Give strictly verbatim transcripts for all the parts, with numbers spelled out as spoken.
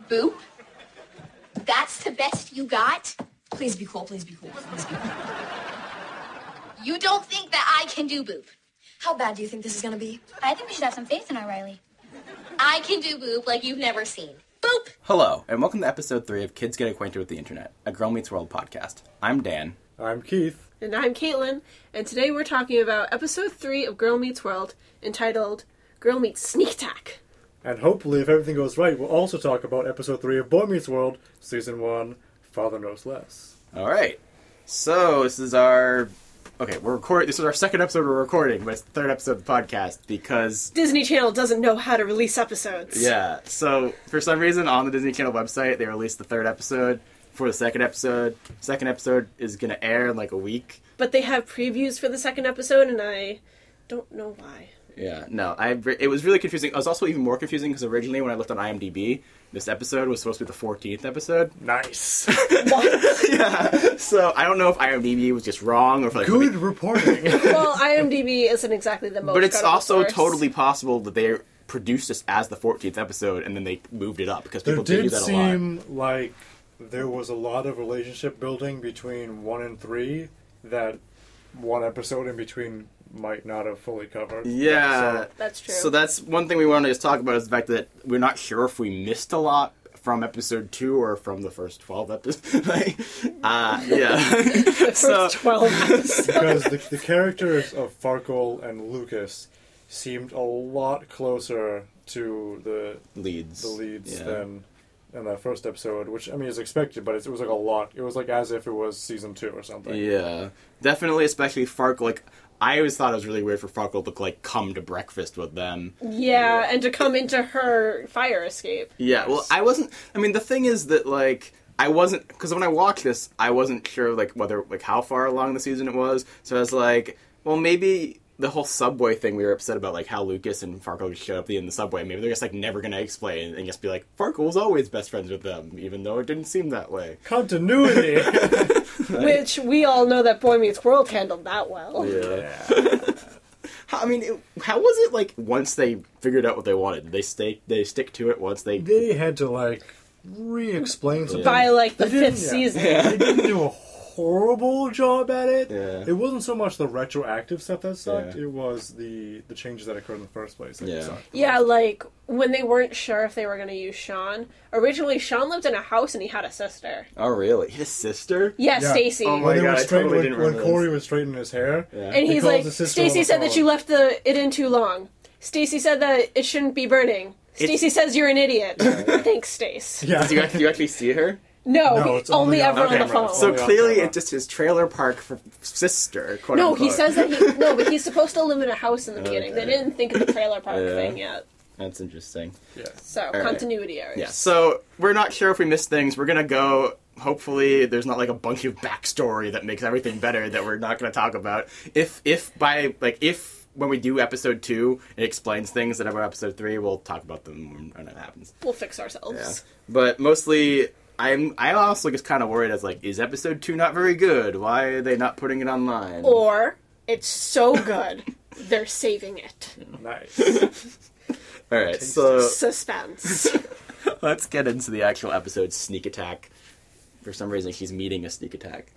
Boop? That's the best you got? Please be cool, please be cool, please be cool. You don't think that I can do Boop? How bad do you think this is gonna be? I think we should have some faith in our Riley. I can do Boop like you've never seen. Boop! Hello, and welcome to episode three of Kids Get Acquainted with the Internet, a Girl Meets World podcast. I'm Dan. I'm Keith. And I'm Caitlin, and today we're talking about episode three of Girl Meets World, entitled Girl Meets Sneak Attack. And hopefully, if everything goes right, we'll also talk about episode three of Boy Meets World, season one, Father Knows Less. Alright, so this is our... Okay, we're recording. This is our second episode we're recording, but it's the third episode of the podcast because... Disney Channel doesn't know how to release episodes. Yeah, so for some reason on the Disney Channel website, they released the third episode for the second episode. Second episode is going to air in like a week. But they have previews for the second episode, and I don't know why. Yeah, no, I it was really confusing. It was also even more confusing because originally when I looked on IMDb, this episode was supposed to be the fourteenth episode. Nice. What? Yeah, so I don't know if IMDb was just wrong or if like... Good maybe, reporting. Well, IMDb isn't exactly the most but it's credible also source. totally possible that they produced this as the fourteenth episode and then they moved it up because There people did do did that a lot. seem like there was a lot of relationship building between one and three that one episode in between might not have fully covered. Yeah. So, That's true. So that's one thing we want to just talk about is the fact that we're not sure if we missed a lot from episode two or from the first twelve episodes. like, uh, yeah. the first so, twelve episodes. because the, the characters of Farkle and Lucas seemed a lot closer to the leads. the leads yeah. than in that first episode, which, I mean, is expected, but it, it was like a lot. It was like as if it was season two or something. Yeah. Definitely, especially Farkle. Like, I always thought it was really weird for Farkle to, like, come to breakfast with them. Yeah, and to come into her fire escape. Yeah, well, I wasn't... I mean, the thing is that, like, I wasn't... Because when I watched this, I wasn't sure, like, whether, like, how far along the season it was. So I was like, well, maybe the whole subway thing, we were upset about, like, how Lucas and Farkle showed up in the subway. Maybe they're just, like, never going to explain and just be like, Farkle was always best friends with them, even though it didn't seem that way. Continuity! Which we all know that Boy Meets World handled that well. Yeah. I mean, it, how was it, like, once they figured out what they wanted? Did they stay, they stick to it once they... They had to, like, re-explain something. By, like, the They didn't- fifth yeah. season. They didn't do a horrible job at it. Yeah. It wasn't so much the retroactive stuff that sucked, Yeah. it was the, the changes that occurred in the first place that Yeah. sucked. Yeah, like, when they weren't sure if they were going to use Sean. Originally, Sean lived in a house and he had a sister. Oh, really? His sister? Yeah, Yeah. Stacy. Oh my When, they God, were I straight, totally when, didn't when remember Corey this. was straightening his hair, Yeah. And he he's called like, his sister on Stacy the said that phone. you left the it in too long. Stacy said that it shouldn't be burning. Stacy says you're an idiot. Thanks, Stace. Yeah. Did you actually, you actually see her? No, No, he- it's only only on ever on the camera. phone. So Only off clearly camera. it's just his trailer park for sister, quote no, unquote. he says that he no, but he's supposed to live in a house in the beginning. Okay. They didn't think of the trailer park Yeah. thing yet. That's interesting. Yeah. So right. continuity errors. Yeah, so we're not sure if we missed things. We're gonna go... Hopefully there's not, like, a bunch of backstory that makes everything better that we're not gonna talk about. If, if by, like, if... When we do episode two, it explains things that about episode three, we'll talk about them when it happens. We'll fix ourselves. Yeah. But mostly, I'm I also just kind of worried as, like, is episode two not very good? Why are they not putting it online? Or it's so good, they're saving it. Nice. Alright, so Suspense. let's get into the actual episode, Sneak Attack. For some reason, she's meeting a sneak attack.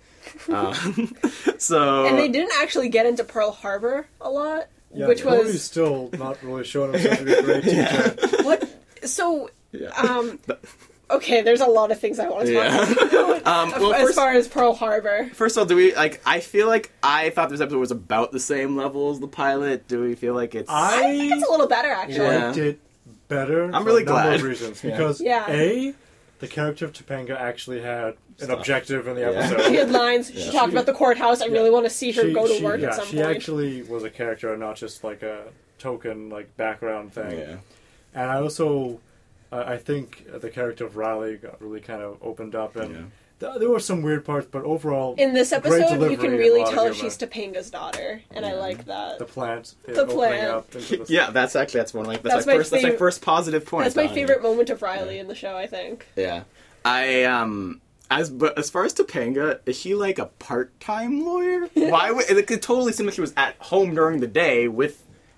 Um, so... And they didn't actually get into Pearl Harbor a lot, Yeah, which Corey's was still not really showing himself to be a great teacher. what. So, Yeah. um, okay, there's a lot of things I want to talk Yeah. about um, well, as first, far as Pearl Harbor. first of all, do we, like, I feel like I thought this episode was about the same level as the pilot. Do we feel like it's... I I think it's a little better actually. Yeah. liked it better I'm for really a number glad. of reasons. Yeah. Because, Yeah. A, the character of Topanga actually had an Stuff. objective in the Yeah. episode. She had lines. She Yeah. talked She- about the courthouse. I really want to see her She- go to she- work yeah, at some she point. actually was a character and not just like a token, like, background thing. Yeah. And I also, uh, I think the character of Riley got really kind of opened up, and Yeah. th- there were some weird parts, but overall, In this great episode, you delivery can and really a lot of tell humor. she's Topanga's daughter, and I like that. the plant, is The opening plant. up into the Yeah, that's actually, that's one of my, that's, That's my my first, that's my fav- first positive point. That's my on it. favorite moment of Riley in the show, I think. Yeah. I, um... As but as far as Topanga, is she like a part-time lawyer? Why would it could totally seem like she was at home during the day with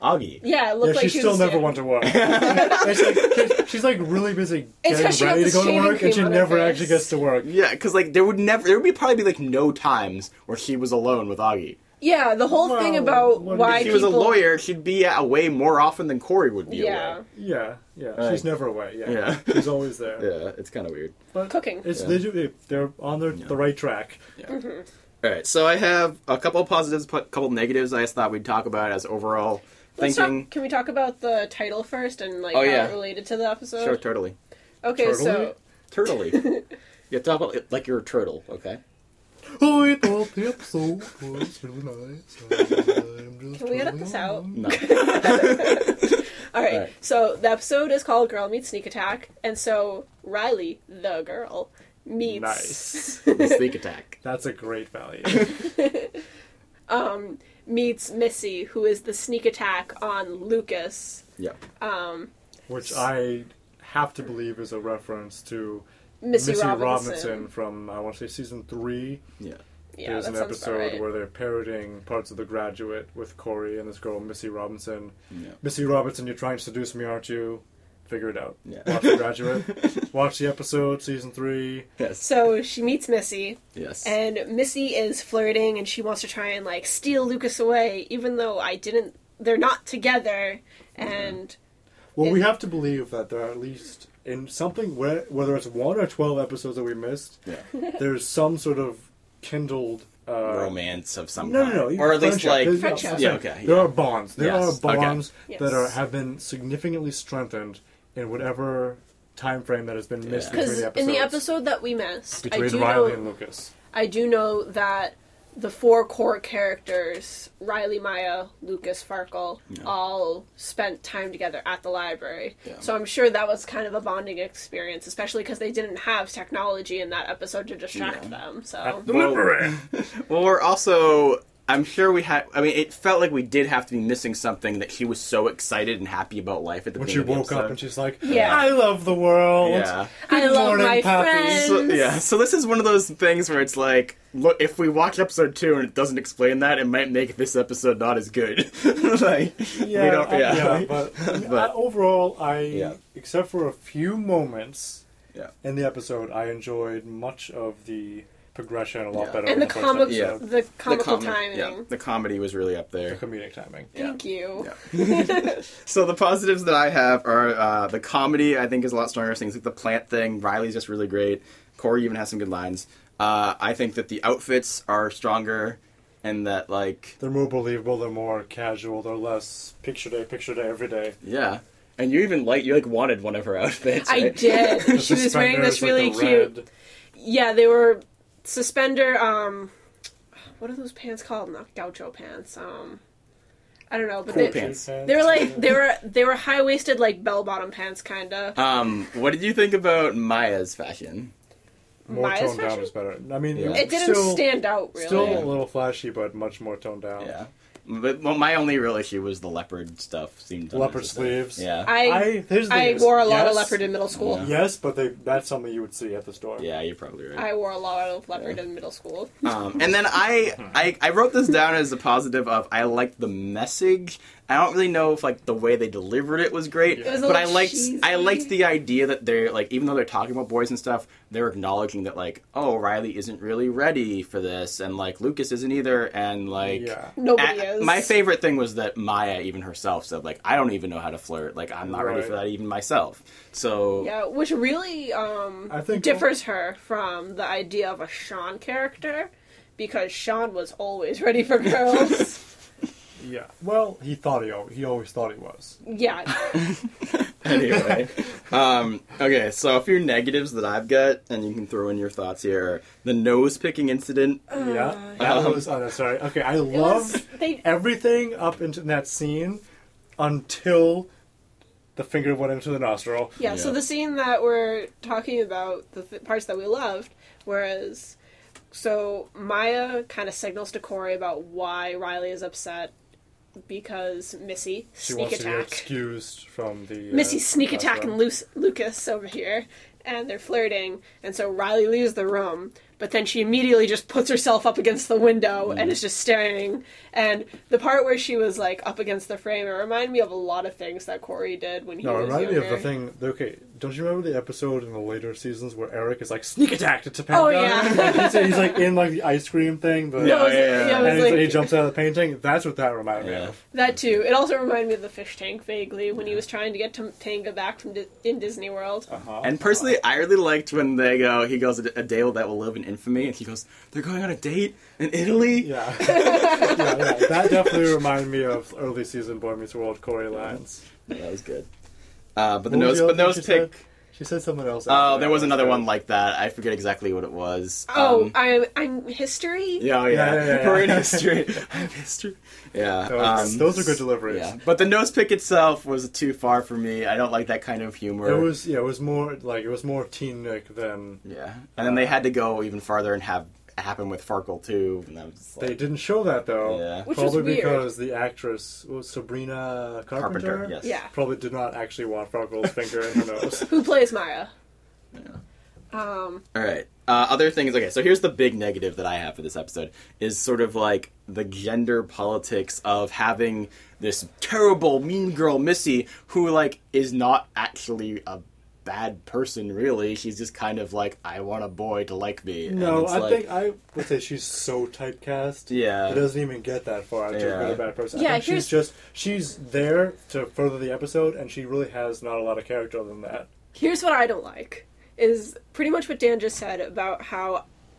Augie. Yeah, it Yeah, looked like she she still was never yeah. went to work. It's like, she's like really busy It's 'cause getting she got ready the to go to shaving work, and she cream on her never face. actually gets to work. Yeah, because like there would never, there would be probably be like no times where she was alone with Augie. Yeah, the whole Well, thing about when why If she was a people- lawyer, she'd be away more often than Corey would be Yeah, away. Yeah, yeah. Right. She's never away. Yeah, Yeah. she's always there. Yeah, it's kind of weird. But Cooking. It's Yeah. they do, they're on the, the right track. All right, so I have a couple of positives, a couple of negatives. I just thought we'd talk about as overall Let's thinking. talk, can we talk about the title first and like Oh, how yeah. it related to the episode? Sure, turtly, Okay, so turtly. Yeah, talk about it like you're a turtle, okay? Oh, I thought the episode was really nice. I'm just can we edit turning this out? on. No. All right. Alright. So the episode is called "Girl Meets Sneak Attack," and so Riley, the girl, meets Nice. The sneak attack. That's a great value. um meets Missy, who is the sneak attack on Lucas. Yeah. Um, Which I have to believe is a reference to Missy, Missy Robinson. Robinson from, I want to say, season three. Yeah. Yeah, There's that an sounds about episode right. where they're parroting parts of The Graduate with Corey and this girl, Missy Robinson. Yeah. Missy Robinson, you're trying to seduce me, aren't you? Figure it out. Yeah. Watch The Graduate. Watch the episode, season three. Yes. So she meets Missy, Yes. and Missy is flirting, and she wants to try and like steal Lucas away, even though I didn't. They're not together, and Well, we It- have to believe that there are at least, in something, where, whether it's one or twelve episodes that we missed, Yeah. there's some sort of kindled... Uh, Romance of some No, kind. no, no. Or at least friendship. like. There's- Friendship. Yeah, okay. There yeah. are bonds. There Yes, are okay. bonds Yes. that are have been significantly strengthened in whatever time frame that has been missed Yeah. between because the episodes. in the episode that we missed, I between do Riley know and Lucas. I do know that the four core characters, Riley, Maya, Lucas, Farkle, Yeah. all spent time together at the library. Yeah. So I'm sure that was kind of a bonding experience, especially because they didn't have technology in that episode to distract Yeah. them. So At the Well- library. Well, we're also. I'm sure we had. I mean, it felt like we did have to be missing something that he was so excited and happy about life at the When she beginning woke of the up episode. and she's like, Yeah. I love the world. Yeah. I Good love morning, my Pappy." friends. So, yeah, so this is one of those things where it's like, look, if we watch episode two and it doesn't explain that, it might make this episode not as good. like, Yeah, we don't, I- yeah. yeah, but, I mean, But- I- overall, I, Yeah. except for a few moments Yeah. in the episode, I enjoyed much of the progression a lot Yeah. better. and than the first comic, Yeah. episode. the comical comi- timing. Yeah, the comedy was really up The there. comedic timing. Thank you. Yeah. So the positives that I have are uh, the comedy. I think is a lot stronger. Things like the plant thing. Riley's just really great. Corey even has some good lines. Uh, I think that the outfits are stronger, and that like They're more believable, they're more casual, they're less picture day, picture day, every day. yeah. And you even like you like wanted one of her outfits. I right? did. The She was wearing this suspenders, like, really the cute. red- Yeah, they were suspender. Um, what are those pants called? Not gaucho pants. Um, I don't know, but Cool they, pants. they were like they were they were high waisted like bell bottom pants, kind of. Um, what did you think about Maya's fashion? More Maya's toned down fashion? is better. I mean, Yeah. It didn't still, stand out really. Still Yeah. a little flashy, but much more toned down. Yeah. But well, my only real issue was the leopard stuff. Seemed Leopard unnecessary. sleeves. Yeah. I I, here's the I thing is, wore a lot of yes, leopard in middle school. Yeah. Yes, but they that's something you would see at the store. Yeah, you're probably right. I wore a lot of leopard in middle school. Um, and then I, I I wrote this down as a positive of I liked the message. I don't really know if like the way they delivered it was great, It was a but I little liked cheesy. I liked the idea that they're like even though they're talking about boys and stuff, they're acknowledging that like oh Riley isn't really ready for this, and like Lucas isn't either, and like Yeah. Nobody a- is. My favorite thing was that Maya even herself said like I don't even know how to flirt, like I'm not ready Right. for that even myself. So Yeah, which really um, I think- differs her from the idea of a Sean character, because Sean was always ready for girls. Yeah. Well, he thought he al- he always thought he was. Yeah, anyway, um, okay, so a few negatives that I've got, and you can throw in your thoughts here. The nose picking incident. yeah. That Um, was unnecessary. Okay, I it was, loved they everything up into that scene until the finger went into the nostril. Yeah, so Yeah. the scene that we're talking about, the th- parts that we loved, whereas, so Maya kind of signals to Corey about why Riley is upset because Missy She sneak wants to get attack, excused from the uh, Missy sneak attack classroom. and Lu- Lucas over here, and they're flirting, and so Riley leaves the room, but then she immediately just puts herself up against the window mm. and is just staring. And the part where she was like up against the frame, it reminded me of a lot of things that Corey did when he no, was it reminded younger. me of the thing. Okay, don't you remember the episode in the later seasons where Eric is like sneak attack to Topanga? Oh yeah, he's, he's like in like the ice cream thing. The, yeah, yeah, yeah, yeah. it was and like, he jumps out of the painting. That's what that reminded Yeah. me of. that too. It also reminded me of the fish tank vaguely when he was trying to get Topanga back from Di- in Disney World. Uh-huh. And personally, I really liked when they go, he goes, a day that will live in infamy, and he goes, they're going on a date in Italy? Yeah. yeah, yeah. That definitely reminded me of early season Boy Meets World Corey lines. Yeah, that was good. Uh, but the What was nose, the but other nose thing she pick. said? She said something else. Oh, after there that. was another Good. one like that. I forget exactly what it was. Oh, Um, I'm I'm history. yeah, oh, yeah. Yeah, yeah, yeah, We're in yeah. history. I have history. Yeah. Those, um, those are good deliveries. Yeah. But the nose pick itself was too far for me. I don't like that kind of humor. It was yeah, it was more like it was more Teen Nick than Yeah. And then they had to go even farther and have it happen with Farkle too. And that was just like, they didn't show that though. Yeah. Which was probably weird. because the actress was Sabrina Carpenter. Carpenter, yes. Yeah. Probably did not actually want Farkle's finger in her nose. Who plays Maya? Yeah. Um, All right. Uh, other things. Okay, so here's the big negative that I have for this episode is sort of like the gender politics of having this terrible mean girl Missy who like is not actually a bad person really. She's just kind of like, I want a boy to like me. And No, it's I like, think I would say she's so typecast. Yeah. It doesn't even get that far to Yeah. a good or bad person. Yeah, I think here's- she's just she's there to further the episode, and she really has not a lot of character other than that. here's what I don't like. Is pretty much what Dan just said about how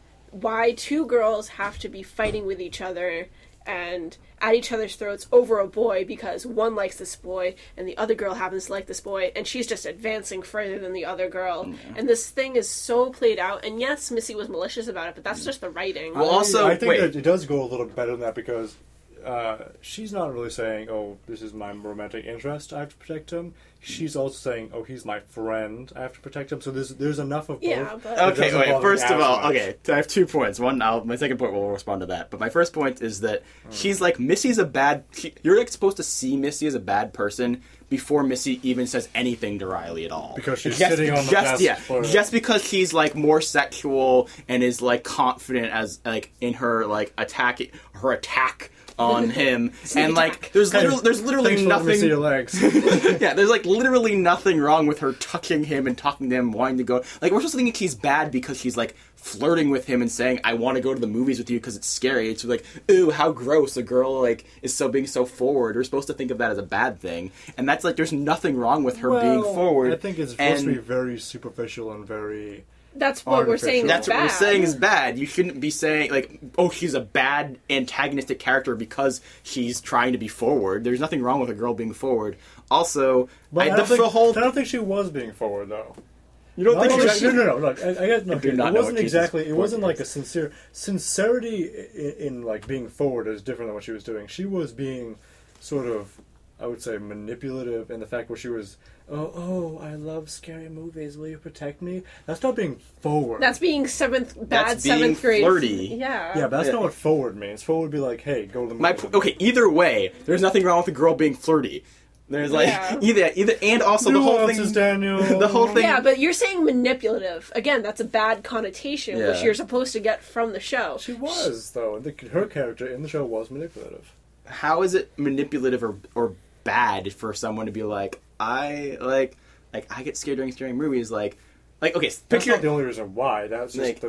why two girls have to be fighting with each other and at each other's throats over a boy because one likes this boy and the other girl happens to like this boy and she's just advancing further than the other girl. Yeah. And this thing is so played out. And yes, Missy was malicious about it, but that's just the writing. Well, also- I think wait. that it does go a little better than that because uh, she's not really saying, "Oh, this is my romantic interest. I have to protect him." She's also saying, "Oh, he's my friend. I have to protect him." So there's there's enough of both. Yeah, but- It Okay, doesn't wait. bother First me of as all, much. okay, I have two points. One, I'll, my second point will respond to that. But my first point is that she's like Missy's a bad. She, you're like supposed to see Missy as a bad person before Missy even says anything to Riley at all. Because she's just, sitting on the just desk yeah, for- just because she's like more sexual and is like confident as like in her like attack her attack on him and like there's Hey, literally there's literally Thanks for letting me see your nothing. legs. Yeah, there's like literally nothing wrong with her touching him and talking to him, wanting to go. Like we're supposed to think she's bad because she's like flirting with him and saying, "I want to go to the movies with you because it's scary." It's like, ooh, how gross! A girl like is so being so forward. We're supposed to think of that as a bad thing, and that's like there's nothing wrong with her being Well, forward. I think it's supposed and to be very superficial and very. That's what we're saying. Artificial. is That's what we're bad. saying is bad. You shouldn't be saying like, "Oh, she's a bad antagonistic character because she's trying to be forward." There's nothing wrong with a girl being forward. Also, But I, I, don't the, think, the whole I don't think she was being forward though. you don't Not think exactly, she no, no, no. Look, I, I guess no, I do okay, not it know wasn't what Casey's exactly. It point wasn't like is. a sincere sincerity in, in like being forward is different than what she was doing. She was being sort of, I would say, manipulative in the fact where she was. Oh, oh! I love scary movies. Will you protect me? That's not being forward. That's being seventh bad That's being seventh grade. flirty. Yeah. yeah, but that's Yeah. not what forward means. Forward would be like, hey, go to the movie. My with p- me. okay. Either way, there's nothing wrong with a girl being flirty. There's like Yeah. either either and also the whole Nuances, thing. Daniel. The whole thing. Yeah, but you're saying manipulative. Again, that's a bad connotation, which Yeah. you're supposed to get from the show. She was though. The, her character in the show was manipulative. How is it manipulative or or bad for someone to be like I like like I get scared during scary movies like like okay That's picture not the only reason why. That's just Like- the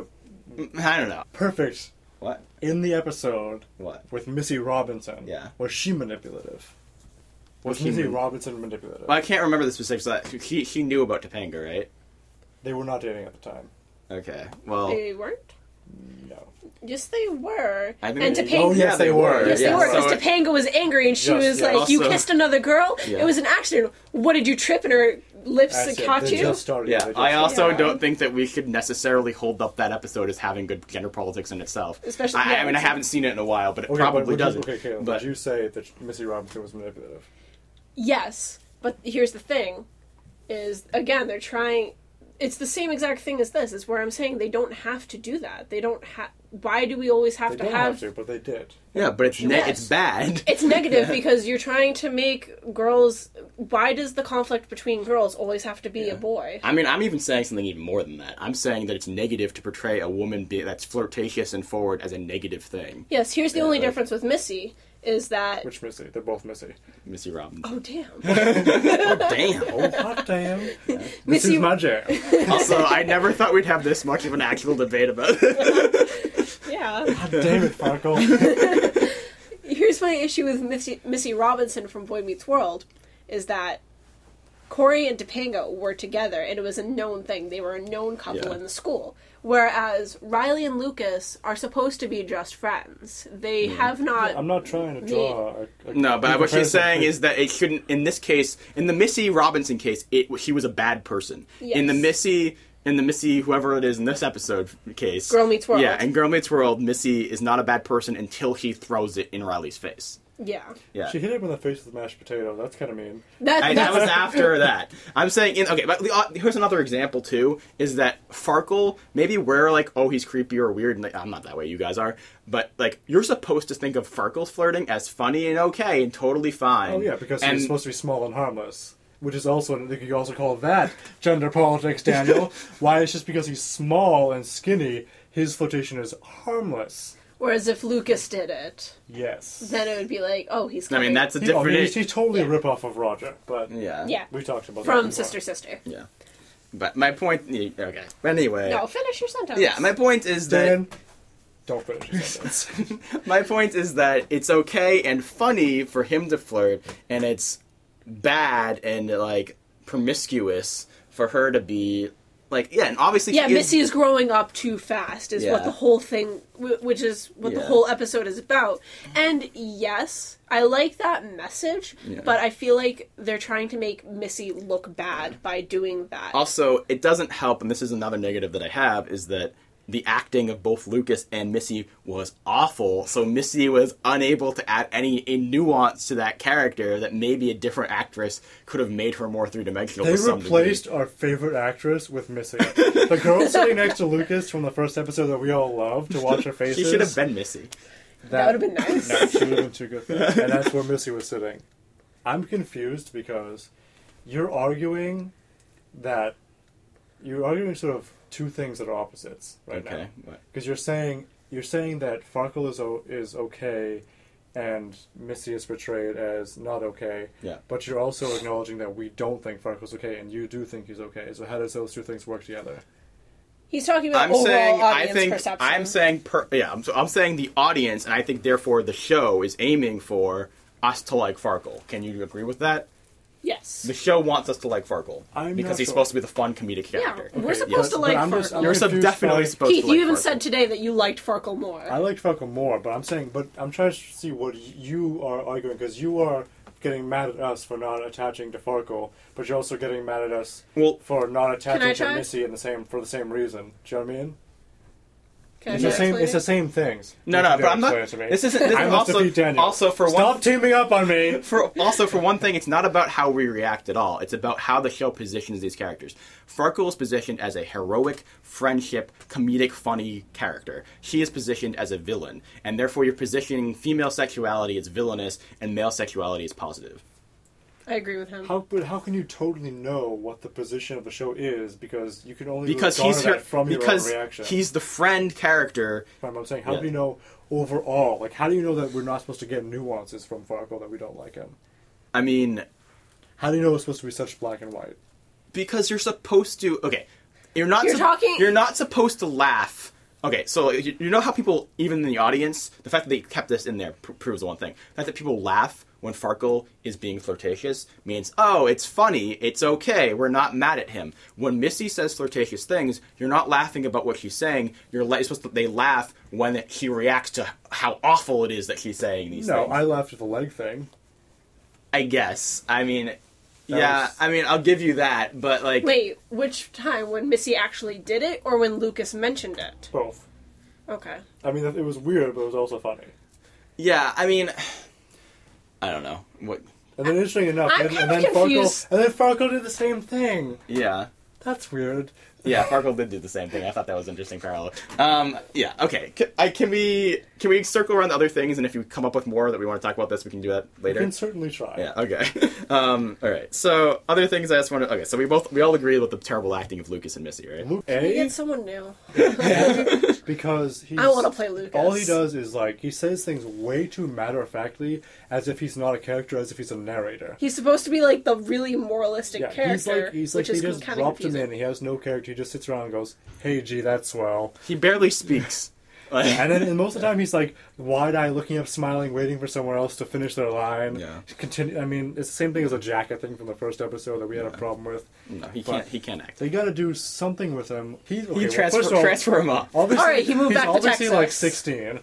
I don't know perfect what in the episode what with Missy Robinson. Yeah. Was she manipulative? Was Was she Missy man- Robinson manipulative? well I can't remember the specifics of that. She she knew about Topanga, right? They were not dating at the time. Okay, well They weren't? No. Yes, they were. I think and they- Topanga. Oh, yes, they were. Yes, they Yeah, were. Because so- Topanga was angry, and she Yes, was yes. like, "You Also- kissed another girl. Yeah. It was an accident. What did you trip and her lips That's it. caught They you?" just started. Yeah, they just I also started. Yeah. don't think that we should necessarily hold up that episode as having good gender politics in itself. Especially- I, yeah, I mean, I it's- haven't seen it in a while, but it Okay, probably but would you- doesn't. Okay, Caleb, but would you say that Missy Robinson was manipulative? Yes, but here's the thing: is again they're trying. it's the same exact thing as this. Is where I'm saying they don't have to do that. They don't have. Why do we always have They to don't have? have to, but they did. Yeah, but it's ne- Yes. it's bad. It's negative because you're trying to make girls. Why does the conflict between girls always have to be a boy? I mean, I'm even saying something even more than that. I'm saying that it's negative to portray a woman be- that's flirtatious and forward as a negative thing. Yes. Here's the Yeah, only like- difference with Missy is that. Which Missy? They're both Missy. Missy Robbins. Oh damn! Oh, damn. Oh, hot damn. This Missy- is my jam. Also, I never thought we'd have this much of an actual debate about it. Yeah. God damn it, Farkle. Here's my issue with Missy, Missy Robinson from Boy Meets World, is that Corey and Topanga were together, and it was a known thing. They were a known couple Yeah. in the school. Whereas Riley and Lucas are supposed to be just friends. They have not... I'm not trying to draw a, a No, but what she's comparison. saying is that it shouldn't. In this case, in the Missy Robinson case, it she was a bad person. In the Yes. Missy, in the Missy, whoever it is in this episode case, Girl Meets World. Yeah, in Girl Meets World, Missy is not a bad person until she throws it in Riley's face. Yeah. Yeah. She hit him in the face with a mashed potato. That's kind of mean. That, I, that that's, was after that. I'm saying, in, okay, but the, uh, here's another example too: is that Farkle, maybe we're like, oh, he's creepy or weird, and like, I'm not that way. You guys are, but like, you're supposed to think of Farkle's flirting as funny and okay and totally fine. Oh yeah, because and, he's supposed to be small and harmless. Which is also, you could also call that gender politics, Daniel. Why? It's just because he's small and skinny, his flirtation is harmless. whereas if Lucas did it, Yes. then it would be like, oh, he's I coming mean, that's a He, oh, different. he's, he's totally Yeah. a rip-off of Roger, but yeah. Yeah. we talked about that From before. Sister Sister. Yeah. But my point. Okay. But anyway. No, finish your sentence. Yeah. My point is that. Dan, don't finish your sentence. My point is that it's okay and funny for him to flirt, and it's bad and like promiscuous for her to be like, yeah, and obviously Yeah, she is- Missy is growing up too fast, is Yeah. what the whole thing, wh- which is what the Yeah. whole episode is about. And yes, I like that message, Yeah. but I feel like they're trying to make Missy look bad by doing that. Also, it doesn't help, and this is another negative that I have, is that the acting of both Lucas and Missy was awful, so Missy was unable to add any a nuance to that character that maybe a different actress could have made her more three-dimensional They to some replaced degree. our favorite actress with Missy. The girl sitting next to Lucas from the first episode that we all loved to watch her faces. She should have been Missy. That would have been nice. No, she would have been too good for that. And that's where Missy was sitting. I'm confused because you're arguing that you're arguing sort of two things that are opposites right now. Okay. What? Because you're saying you're saying that Farkle is o- is okay, and Missy is portrayed as not okay. Yeah. But you're also acknowledging that we don't think Farkle's okay, and you do think he's okay. So how does those two things work together? He's talking about I'm overall saying, I audience think, perception. I'm saying, per, yeah, I'm, so I'm saying the audience, and I think therefore the show is aiming for us to like Farkle. Can you agree with that? yes. The show wants us to like Farkle I'm because not he's sure. supposed to be the fun comedic Yeah, character. we're Okay, supposed but- to but like I'm just- Farkle. I'm You're so confused definitely by- supposed Keith, to like you even Farkle. said today that you liked Farkle more. I liked Farkle more, but I'm saying, but I'm trying to see what you are arguing because you are getting mad at us for not attaching to Farkle, but you're also getting mad at us Well, for not I attaching to try? Missy in the same for the same reason. Do you know what I mean? Can I It's try the same. explaining? It's the same things. no, You no, can but I'm not. explain it to me. This isn't. This I is must also defeat Daniel. also for Stop one. teaming up on me. For also for one thing, it's not about how we react at all. It's about how the show positions these characters. Farkle is positioned as a heroic, friendship, comedic, funny character. She is positioned as a villain, and therefore you're positioning female sexuality as villainous and male sexuality as positive. I agree with him. How but how can you totally know what the position of the show is because you can only Because garner he's her, that from because your own reaction. he's the friend character. I'm saying, how Yeah. do you know overall? Like, how do you know that we're not supposed to get nuances from Farkle that we don't like him? I mean, How do you know it's supposed to be such black and white? because you're supposed to. Okay, you're not. You're sup- talking- You're not supposed to laugh. Okay, so you, you know how people, even in the audience, the fact that they kept this in there pr- proves the one thing. The fact that people laugh when Farkle is being flirtatious means, oh, it's funny, it's okay, we're not mad at him. When Missy says flirtatious things, you're not laughing about what she's saying. You're, la- you're supposed to. They laugh when she reacts to how awful it is that she's saying these No, things. I laughed at the leg thing. I guess. I mean, yeah. was- I mean, I'll give you that, but like, Wait, which time? When Missy actually did it, or when Lucas mentioned it? Both. Okay. I mean, it was weird, but it was also funny. yeah. I mean, I don't know what. And then, interesting enough, I'm and, kind and of then confused. Farkle, and then Farkle did the same thing. Yeah. That's weird. Yeah, Farkle did do the same thing. I thought that was an interesting parallel. Um, yeah, okay. Can, I, can we can we circle around the other things, and if you come up with more that we want to talk about this, we can do that later? We can certainly try. Yeah, okay. Um, all right, so other things I just want to... Okay, so we both we all agree with the terrible acting of Lucas and Missy, right? Luke, Can we A, get someone new? because he's... I want to play Lucas. All he does is, like, he says things way too matter-of-factly, as if he's not a character, as if he's a narrator. He's supposed to be like the really moralistic Yeah, character. he's like, he's like which he is just kinda dropped him confusing. in, he has no character, he just sits around and goes, hey, gee, that's swell. He barely speaks. Like, And then and most of the time he's like wide-eyed, looking up, smiling, waiting for someone else to finish their line. Yeah. Continue. I mean, it's the same thing as a Jack, I think, from the first episode that we had a problem with. no, he But- can't. He can't act. They got to do something with him. He, okay, He well, transfer, first of all, transfer him up. Obviously, All right, he moved he's back to obviously Texas. like sixteen.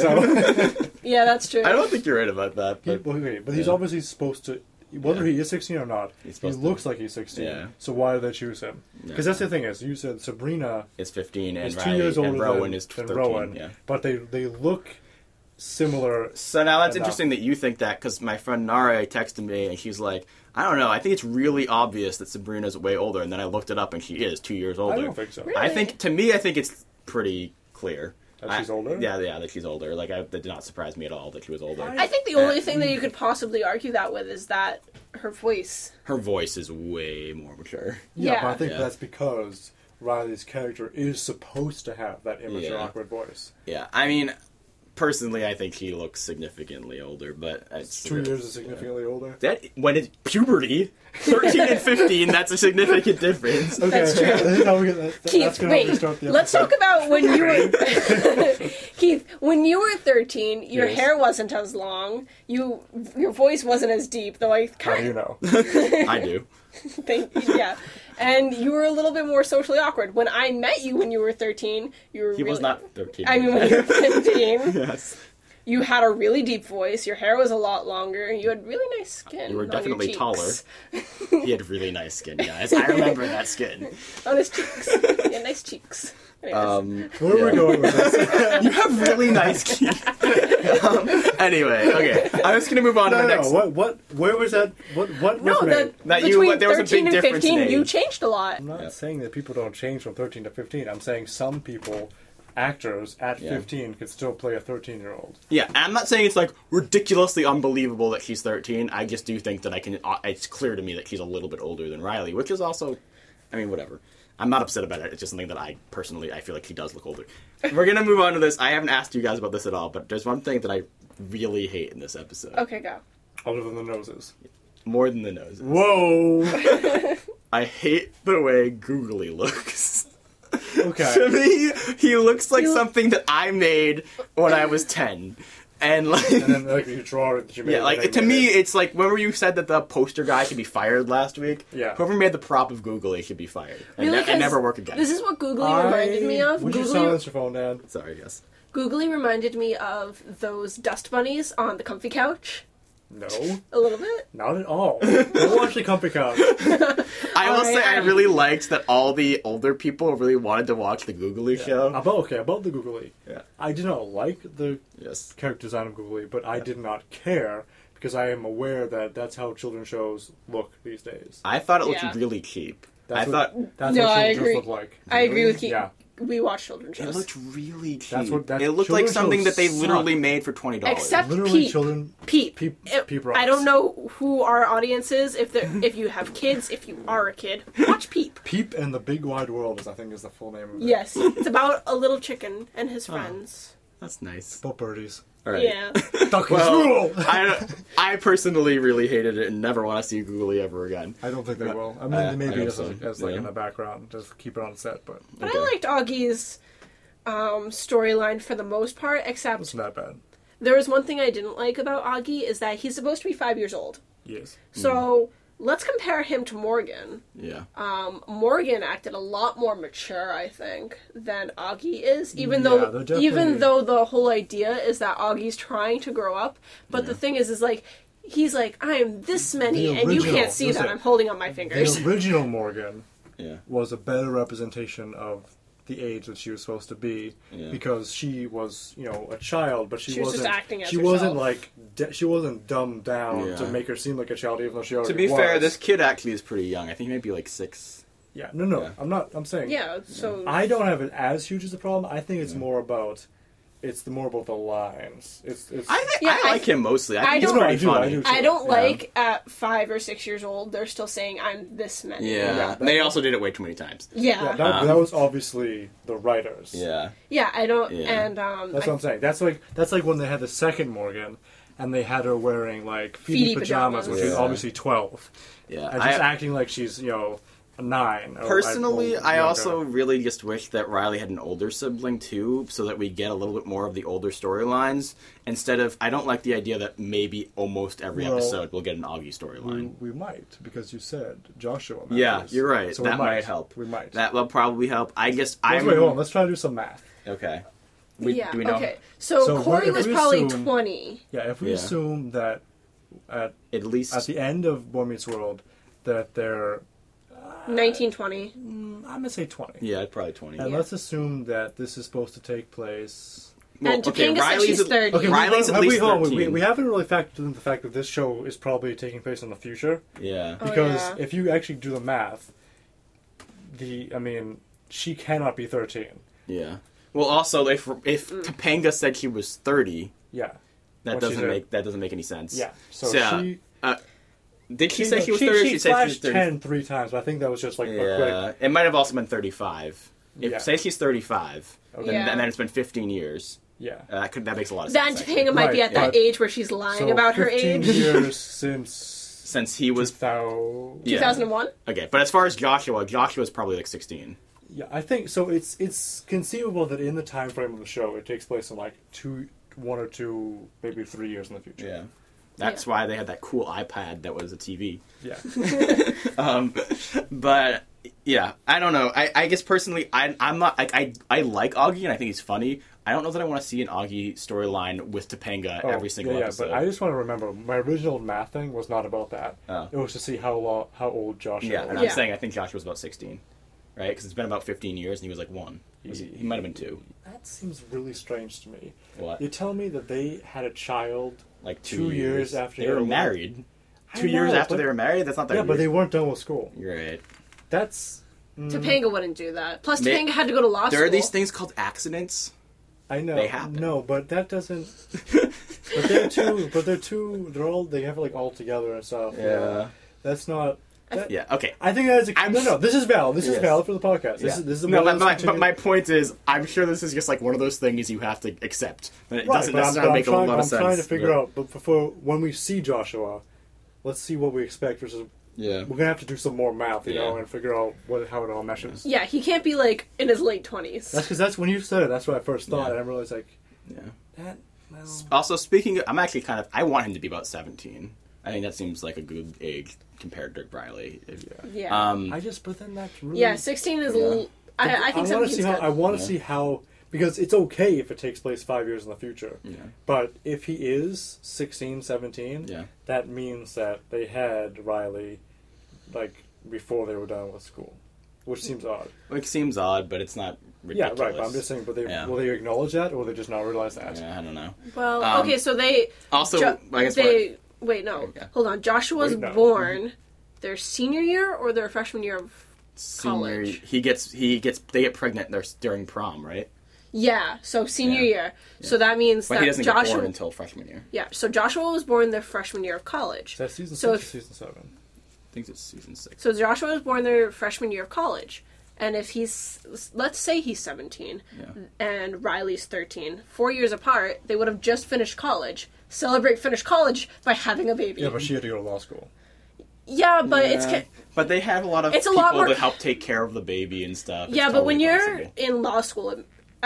So, Yeah, that's true. I don't think you're right about that. he, But well, wait, but he's yeah. obviously supposed to. Whether Yeah. he is sixteen or not, He's he supposed to. looks like he's sixteen. Yeah. So why did they choose him? Because Yeah. that's the thing is, you said Sabrina it's fifteen, and is two Riley, years older and Rowan than, is than thirteen. Rowan, Yeah. but they they look similar. So now that's enough. interesting that you think that, because my friend Nare texted me and she's like, I don't know, I think it's really obvious that Sabrina's way older, and then I looked it up and she is two years older. I don't think so. Really? I think, to me, I think it's pretty clear. That I- she's older? Yeah, yeah, that she's older. Like, I, that did not surprise me at all that she was older. I think the only thing that you could possibly argue that with is that her voice. Her voice is way more mature. Yeah, Yeah. but I think Yeah. that's because Riley's character is supposed to have that immature, Yeah. awkward voice. Yeah, I mean, personally, I think he looks significantly older, but it's Two years is significantly older. That when it's puberty, thirteen and fifteen, that's a significant difference. Okay, That's true. that's how we get- that- Keith, that's gonna help wait. me start the Let's episode. talk about when you were Keith. When you were thirteen, your Yes. hair wasn't as long. You, your voice wasn't as deep, though. I How do you kind know? I do. think, yeah. And you were a little bit more socially awkward. When I met you when you were thirteen, you were. He really, was not thirteen. I mean, when you were fifteen, yes. you had a really deep voice. Your hair was a lot longer. You had really nice skin. You were on your definitely cheeks. taller. He had really nice skin, guys. I remember that skin. On his cheeks. Yeah, nice cheeks. Anyways. Um, Where are we yeah. going with this? You have really nice teeth. um, anyway, okay. I'm just gonna move on No, to the no, next. no. What, what, where was that? What, what no, was made? the, That you- between there was a thirteen big and difference in fifteen, you age. changed a lot. I'm not Yeah. saying that people don't change from thirteen to fifteen. I'm saying some people, actors at Yeah. fifteen, could still play a thirteen-year-old. Yeah, I'm not saying it's like ridiculously unbelievable that she's thirteen. I just do think that I can. Uh, it's clear to me that she's a little bit older than Riley, which is also, I mean, whatever. I'm not upset about it. It's just something that I personally I feel like she does look older. We're gonna move on to this. I haven't asked you guys about this at all, but there's one thing that I really hate in this episode. Okay, go. Other than the noses. More than the nose. Whoa! I hate the way Googly looks. Okay. To me, he looks like He lo- something that I made when I was ten. And like, And then like you draw it that you made. yeah, and like they to made me, it. it's like remember you said that the poster guy should be fired last week. Yeah. Whoever made the prop of Googly should be fired and, Really, ne- and 'cause never work again. This is what Googly I- reminded me of. Would you Googly, silence your phone, Dad? Sorry, yes. Googly reminded me of those dust bunnies on the comfy couch. No, A little bit. not at all. Go watch the comfy couch. I will Alright, say I um, really liked that all the older people really wanted to watch the Googly show. About okay, about the Googly. Yeah. I did not like the Yes. character design of Googly, but I did not care because I am aware that that's how children's shows look these days. I thought it looked Yeah. really cheap. That's I what, thought that's No, what I children's agree. look like. I agree with Keith. Yeah. We watch children's it shows. looked really cheap. That's what- that's- it looked like children's something shows that they suck. literally made for twenty dollars. Except Literally, Peep. children. Peep. Peep. It- Peep rocks. I don't know who our audience is. If they're, if you have kids, if you are a kid, watch Peep. Peep and the Big Wide World is, I think, is the full name of it. Yes, it's about a little chicken and his friends. That's nice. About birdies. All right. Yeah. Duck Well, rule. I, I personally really hated it and never want to see Googly ever again. I don't think they will. I mean, Uh, maybe I as, hope so. as like Yeah. in the background, just keep it on set, but But Okay. I liked Augie's um, storyline for the most part, except it's not bad. there was one thing I didn't like about Augie is that he's supposed to be five years old. Yes. So let's compare him to Morgan. Yeah. Um, Morgan acted a lot more mature, I think, than Augie is. Even Yeah, though, they're definitely- even though the whole idea is that Augie's trying to grow up, but the thing is, is like he's like, I am this many, The and you original- can't see that listen, I'm holding up my fingers. The original Morgan Yeah. was a better representation of the age that she was supposed to be Yeah. because she was, you know, a child, but she, She was just wasn't. acting as she wasn't herself. like de- she wasn't dumbed down Yeah. to make her seem like a child, even though she already To be was. fair, this kid actually is pretty young. I think he might be like six. Yeah, no, no, Yeah. I'm not. I'm saying. Yeah, so I don't have it as huge as a problem. I think it's more about. It's the more about the lines. It's. it's I, think, Yeah, I I- like him mostly. I I think he's don't- pretty I do, I funny. do. I don't Yeah. like at five or six years old they're still saying I'm this many. Yeah, Yeah, they also did it way too many times. Yeah. yeah, Yeah, that, Um, that was obviously the writers. Yeah, I don't Yeah. and um That's I- what I'm saying. That's like that's like when they had the second Morgan, and they had her wearing like feety Feety pajamas, pajamas. which is Yeah. obviously twelve, yeah. and just I, acting like she's you know a nine. Or, personally, or I younger. also really just wish that Riley had an older sibling too, so that we get a little bit more of the older storylines instead of. I don't like the idea that maybe almost every Well, episode we'll get an Augie we, storyline. we might because you said Joshua. Yeah, matters. you're right. So we that might help. We might. That will probably help. I guess Let's I'm wait, hold on. Let's try to do some math. okay. We, yeah. do we know Okay. So, So Corey if was we probably assume- twenty. Yeah, if we Yeah. assume that at at least at the end of Boy Meets World that they're nineteen twenty. I'm gonna say twenty. yeah, probably twenty. And Yeah. let's assume that this is supposed to take place. Well, And Topanga said she's at- thirty. Okay, Riley's have at we, least hold on, thirteen. we, we haven't really factored in the fact that this show is probably taking place in the future. yeah. Oh, Because yeah. if you actually do the math, the I mean, she cannot be thirteen. Yeah. Well, also, if if Mm. Topanga said she was thirty, Yeah. that What's she doesn't say? make that doesn't make any sense. Yeah. So, So, she uh, did she, say she was thirty? Or She, she said she was flashed thirty. ten three times, but I think that was just like a Yeah, quick. it might have also been thirty-five. If Yeah. say she's thirty-five, Okay. then, Yeah. and then it's been fifteen years. Yeah. Uh, that could that makes a lot of Then sense. actually. Topanga might be Right, at that yeah. age where she's lying So about her fifteen age. years since Since he was two thousand. Yeah. two thousand one? okay, but as far as Joshua, Joshua's probably like sixteen. Yeah, I think so. It's it's conceivable that in the time frame of the show, it takes place in like two, one or two, maybe three years in the future. Yeah, that's Yeah. why they had that cool iPad that was a T V. Yeah. Um, but yeah, I don't know. I, I guess personally, I, I'm not. I, I I like Augie and I think he's funny. I don't know that I want to see an Augie storyline with Topanga Oh, every single yeah, yeah, episode. but I just want to remember my original math thing was not about that. Oh. It was to see how long, how old Joshua yeah, was. and Yeah. I'm saying I think Joshua was about sixteen, right? Because it's been about fifteen years and he was like one. Was he, he might have been two. That seems really strange to me. What? You're telling me that they had a child Like two, two years after they they were were married. I Two years know, after but- they were married. That's not that. Yeah, but they weird. weren't done with school. You're right. That's. mm, Topanga wouldn't do that. Plus, They- Topanga had to go to law There school. are these things called accidents. I know. They happen. No, but that doesn't. but they're two. But they're two. They're all. They have like all together and stuff. That's not. That, Yeah. Okay. I think that is. A, I'm- no, no. This is valid. This Yes. is valid for the podcast. This Yeah. is this is a no, well- but my, let's but my continue. point is, I'm sure this is just like one of those things you have to accept. But it Right, doesn't but I'm- necessarily but I'm make a trying, lot I'm of sense. trying to figure but- out. But before when we see Joshua, let's see what we expect versus. Yeah. We're gonna have to do some more math, you Yeah. know, and figure out what how it all meshes. Yeah, he can't be like in his late twenties. That's because that's when you said it. That's what I first thought, Yeah. and I realized like Yeah. that. Well, Also, speaking of, I'm actually kind of, I want him to be about seventeen. I think that seems like a good age compared to Riley. If, Yeah. Um, I just but then that's really yeah, sixteen is. Yeah. a little I, I think I want to seventeen's see how good. I want to Yeah. see how because it's okay if it takes place five years in the future. yeah. But if he is sixteen, seventeen, Yeah. that means that they had Riley like before they were done with school, which seems odd. Like, seems odd, but it's not ridiculous. Yeah, right. But I'm just saying, but they Yeah. will they acknowledge that, or will they just not realize that? Yeah, I don't know. Well, Um, okay, so they. Also, Jo- I guess they. Wait, no. Yeah. Hold on. Joshua's Wait, no. born their senior year or their freshman year of. senior, college. he gets, he gets, they get pregnant there during prom, right? Yeah, so senior Yeah. year. So that means But that he doesn't get Joshua. born until freshman year. Yeah, so Joshua was born their freshman year of college. Is that season So six if- or season seven? I think it's season six. So Joshua was born their freshman year of college. And if he's, let's say he's seventeen Yeah. and Riley's thirteen, four years apart, they would have just finished college. Celebrate finish college by having a baby. Yeah, but she had to go to law school. Yeah, but it's Yeah. ca- But they have a lot of It's a people lot more- that help take care of the baby and stuff. It's yeah, but when totally you're possible. in law school,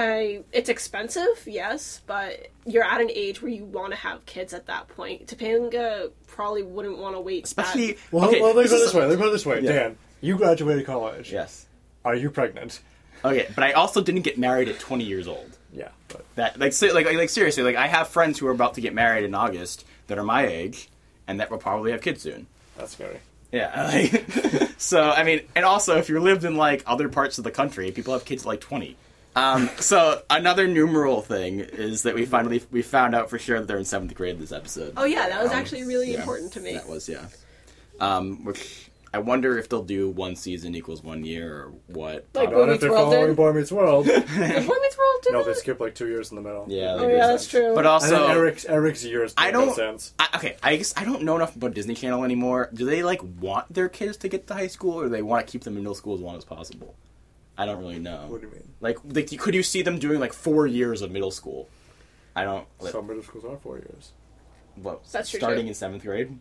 I it's expensive, yes, but you're at an age where you want to have kids at that point. Topanga probably wouldn't want to wait. especially that- Well, okay, well let me this go is- this way. Let me go this way. Yeah. Dan, you graduated college. Yes. Are you pregnant? Okay, but I also didn't get married at twenty years old. Yeah, but That like se- like like, like seriously, like I have friends who are about to get married in August that are my age and that will probably have kids soon. that's scary. Yeah. like- so I mean, and also if you lived in like other parts of the country, people have kids at like twenty. Um, so another numeral thing is that we finally we found out for sure that they're in seventh grade this episode. Oh yeah, that was Um, actually really yeah, important to me. That was yeah. Um, which I wonder if they'll do one season equals one year or what. Like Not Boy if Meets they're World following did. Boy Meets World. Did Boy Meets World do No, they that? skipped like two years in the middle. Yeah, Oh they yeah, do. that's true. But And also, then Eric's Eric's years I made no don't. sense. I, okay, I guess I don't know enough about Disney Channel anymore. Do they like want their kids to get to high school, or do they want to keep them in middle school as long as possible? I don't really know. What do you mean? Like, like, could you see them doing like four years of middle school? I don't. Like, Some middle schools are four years. what, That's true, starting too. in seventh grade.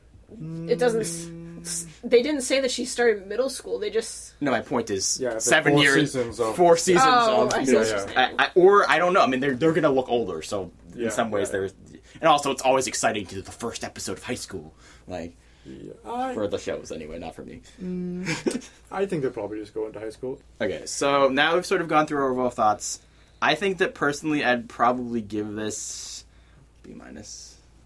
It doesn't. s- They didn't say that she started middle school. They just. No, my point is Yeah, the seven four years, seasons of- four seasons Oh, of I see middle what yeah. you're school. saying. I, I, or I don't know. I mean, they're they're gonna look older, so in Yeah, some ways yeah. there's, and also it's always exciting to do the first episode of high school, like Yeah. I, for the shows anyway, not for me. I think they'll probably just go into high school. Okay, so now we've sort of gone through our overall thoughts. I think that personally, I'd probably give this B minus.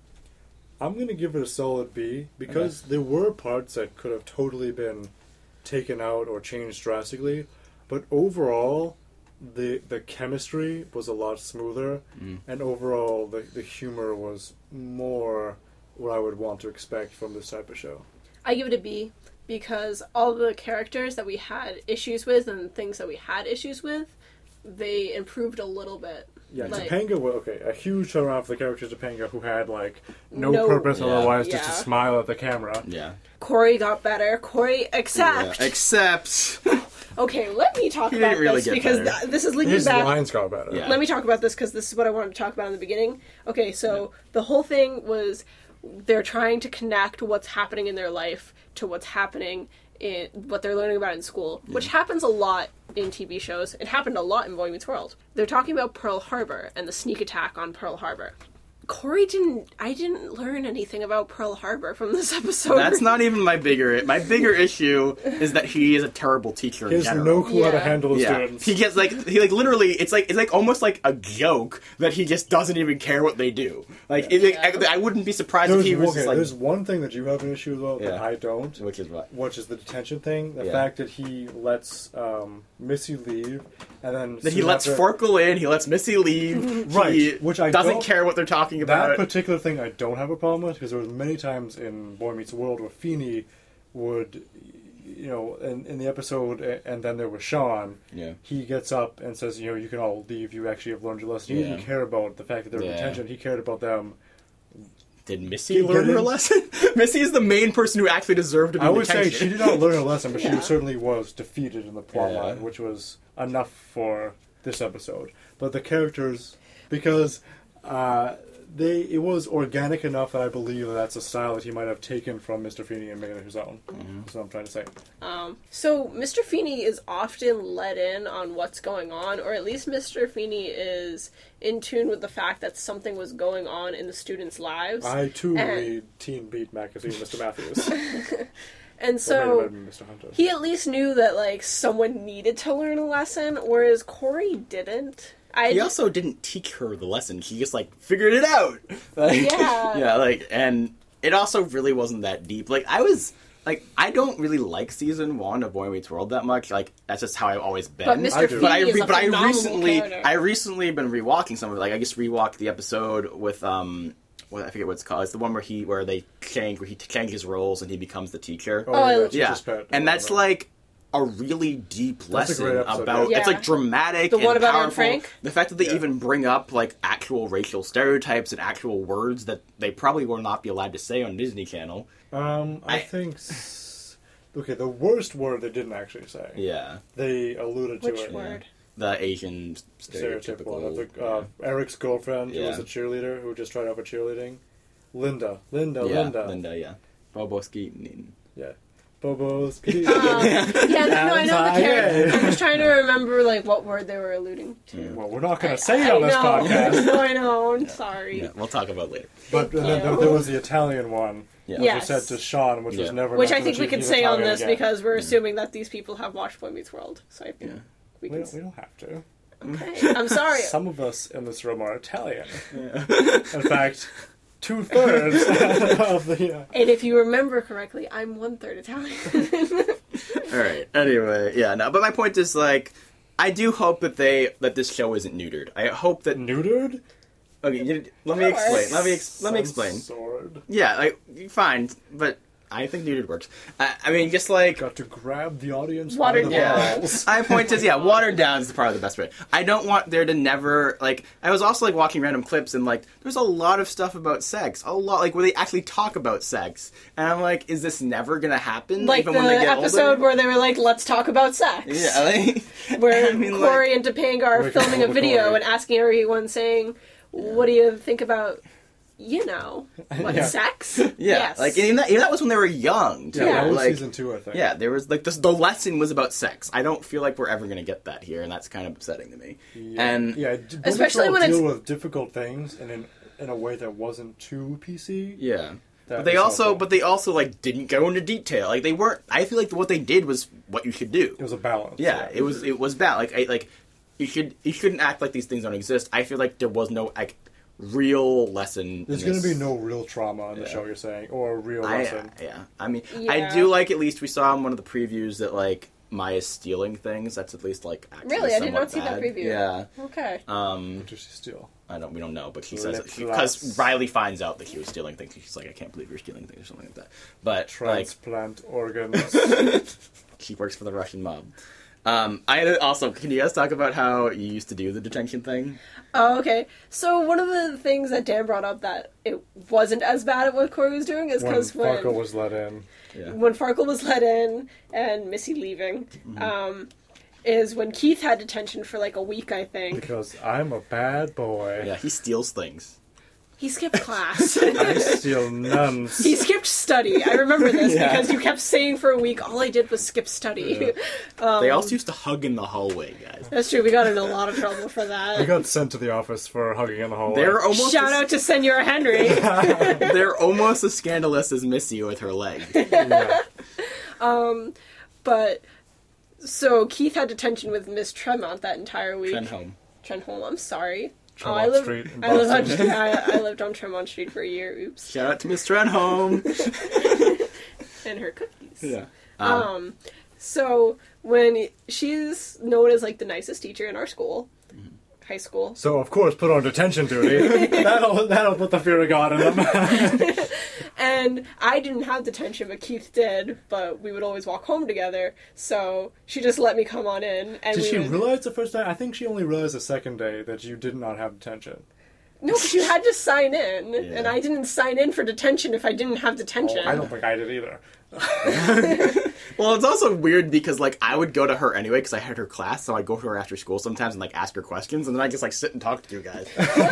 I'm gonna give it a solid B because there were parts that could have totally been taken out or changed drastically, but overall, the the chemistry was a lot smoother, Mm. and overall the the humor was more what I would want to expect from this type of show. I give it a B because all the characters that we had issues with and things that we had issues with, they improved a little bit. Yeah, Like- Topanga was okay. A huge turnaround for the character Topanga, who had like no, No- purpose Yeah. otherwise just to Yeah. smile at the camera. Yeah. Corey got better. Corey, except Yeah, except. okay, let me talk He about didn't really this get because better. th- this is leading His back. lines got better. Yeah. Let me talk about this because this is what I wanted to talk about in the beginning. Okay, so the whole thing was they're trying to connect what's happening in their life to what's happening in what they're learning about in school, which happens a lot in T V shows. It happened a lot in Boy Meets World. They're talking about Pearl Harbor and the sneak attack on Pearl Harbor. Corey didn't. I didn't learn anything about Pearl Harbor from this episode. That's not even my bigger. My bigger issue is that he is a terrible teacher He in has general. no clue how to Yeah. handle his Yeah, students. he gets like he like literally. It's like it's like almost like a joke that he just doesn't even care what they do. Like it, Yeah. I, I wouldn't be surprised There's, if he was okay, just like, there's one thing that you have an issue with that Yeah. I don't, which is what. which is the detention thing. The Yeah. fact that he lets um, Missy leave, and then That he soon lets after- Forkle in, he lets Missy leave. Right, he which I doesn't don't- care what they're talking That about. particular thing I don't have a problem with because there was many times in Boy Meets World where Feeney would, you know, in, in the episode, a- and then there was Sean. Yeah. He gets up and says, you know, you can all leave. You actually have learned your lesson. He Yeah. didn't care about the fact that they're in Yeah. detention. He cared about them. Did Missy He learn her didn't. lesson? Missy is the main person who actually deserved to be I in would say detention. she did not learn her lesson, but Yeah. she certainly was defeated in the plot Yeah. line, which was enough for this episode. But the characters, because uh, they, it was organic enough that I believe that that's a style that he might have taken from Mister Feeney and made it his own. That's what I'm trying to say. Um, so Mister Feeney is often let in on what's going on, or at least Mister Feeney is in tune with the fact that something was going on in the students' lives. I too And- read Teen Beat magazine, Mister Matthews. and Or so maybe Mister Hunter. he at least knew that like someone needed to learn a lesson, whereas Corey didn't. I He also didn't teach her the lesson. He just like figured it out. Like, Yeah. yeah. Like, and it also really wasn't that deep. Like, I was like, I don't really like season one of Boy Meets World that much. Like, that's just how I've always been. But Mister I do. But I, Feeney is re- a but I phenomenal recently, character. I recently been rewalking some of it. Like, I just rewalked the episode with um, what I forget what it's called. It's the one where he where they change where he changes roles and he becomes the teacher. Oh, Oh, yeah, I- Teacher's Yeah, Pet, and that's whatever. like a really deep That's a lesson great episode, about. yeah. It's like dramatic. The and one about Anne powerful. Frank? The fact that they Yeah. even bring up like actual racial stereotypes and actual words that they probably will not be allowed to say on Disney Channel. Um, I, I- think... s- Okay, the worst word they didn't actually say. Yeah, They alluded to which it. word? the Asian Stereotypical. stereotypical. Of the, uh, Eric's girlfriend, who Yeah. was a cheerleader, who just tried out for cheerleading. Linda. Linda, yeah, Linda. Linda, yeah, Boboski. Yeah. Bobo's. Kitty. Um, yeah, no, I know the Anti-gay. character. I'm just trying to remember like what word they were alluding to. Well, we're not going to say I it on this know. podcast. No, I know. I'm sorry. Yeah, we'll talk about it later. But Thank then there, you. there was the Italian one, Yeah. which Yes. was said to Sean, which Yeah. was never Which I mentioned think that we she- can he's say on Italian this again. because we're assuming that these people have watched Boy Meets World. So I think Yeah. we We can. don't, we don't have to. Okay. I'm sorry. Some of us in this room are Italian. In fact, two thirds of the. Uh, And if you remember correctly, I'm one third Italian. All right. Anyway, yeah. No, but my point is like, I do hope that they that this show isn't neutered. I hope that. neutered? Okay, you, let me That explain. works. Let me ex- let me explain. Sword. Yeah, like fine, but I think neutered works. I, I mean, just like Got to grab the audience Watered by the down. balls. my point is, yeah, watered down is probably the best way. I don't want there to never like. I was also like watching random clips and like there's a lot of stuff about sex, a lot like where they actually talk about sex, and I'm like, is this never gonna happen? Like even the when they get episode older? where they were like, let's talk about sex. Yeah, like, Where I mean, Corey like, and Topanga are Wait, filming a hold video Corey. and asking everyone saying, what do you think about, you know, what, Yeah. sex? yeah, Yes. like even that, even that was when they were young. Too. Yeah, Yeah. that was like, season two, I think. yeah, there was like this. The lesson was about sex. I don't feel like we're ever gonna get that here, and that's kind of upsetting to me. Yeah. And yeah, d- Especially Blumenthal when it's- deal with difficult things and in in a way that wasn't too P C. yeah. That But they was also, helpful. but they also like didn't go into detail. Like they weren't. I feel like what they did was what you should do. It was a balance. Yeah, it was. It was bad. Like I like you should. You shouldn't act like these things don't exist. I feel like there was no like real lesson. There's in going to this. be no real trauma in the Yeah. show, you're saying, or a real I, lesson. yeah, I mean, Yeah. I do like at least we saw in one of the previews that like Maya's stealing things. That's at least like actually Really? I did somewhat not see that bad. preview. Yeah. Okay. Um, What does she steal? I don't. We don't know, but she says Lip because gloss. Riley finds out that he was stealing things. She's like, I can't believe you're stealing things or something like that. But like, Transplant organs. she works for the Russian mob. Um, I also can you guys talk about how you used to do the detention thing? Oh, okay. So one of the things that Dan brought up that it wasn't as bad at what Corey was doing is when because when, Farkle was let in. Yeah. when Farkle was let in and Missy leaving, Mm-hmm. um, is when Keith had detention for like a week, I think. Because I'm a bad boy. Yeah, he steals things. He skipped class. I steal nuns. He skipped study. I remember this Yeah. because you kept saying for a week, all I did was skip study. Yeah. They also used to hug in the hallway, guys. That's true. We got in a lot of trouble for I that. got sent to the office for hugging in the hallway. They're almost Shout as, out to Senora Henry. they're almost as scandalous as Missy with her leg. Yeah. But so Keith had detention with Miss Tremont that entire week. Trenholm. Trenholm, I'm sorry. Tremont I live, Street in I, live on, Boston. I, I lived on Tremont Street for a year. Oops. Shout out to Miss Trenholm. And her cookies. yeah. Um, so when she's known as like the nicest teacher in our school, Mm-hmm. high school. So of course, put on detention duty. that'll that'll put the fear of God in them. And I didn't have detention, but Keith did. But we would always walk home together. So she just let me come on in. And Did we she would... realize the first day? I think she only realized the second day that you did not have detention. No, but you had to sign in, Yeah. and I didn't sign in for detention if I didn't have detention. Oh, I don't think I did either. Well, it's also weird because like I would go to her anyway because I had her class, so I'd go to her after school sometimes and like ask her questions, and then I just like sit and talk to you guys.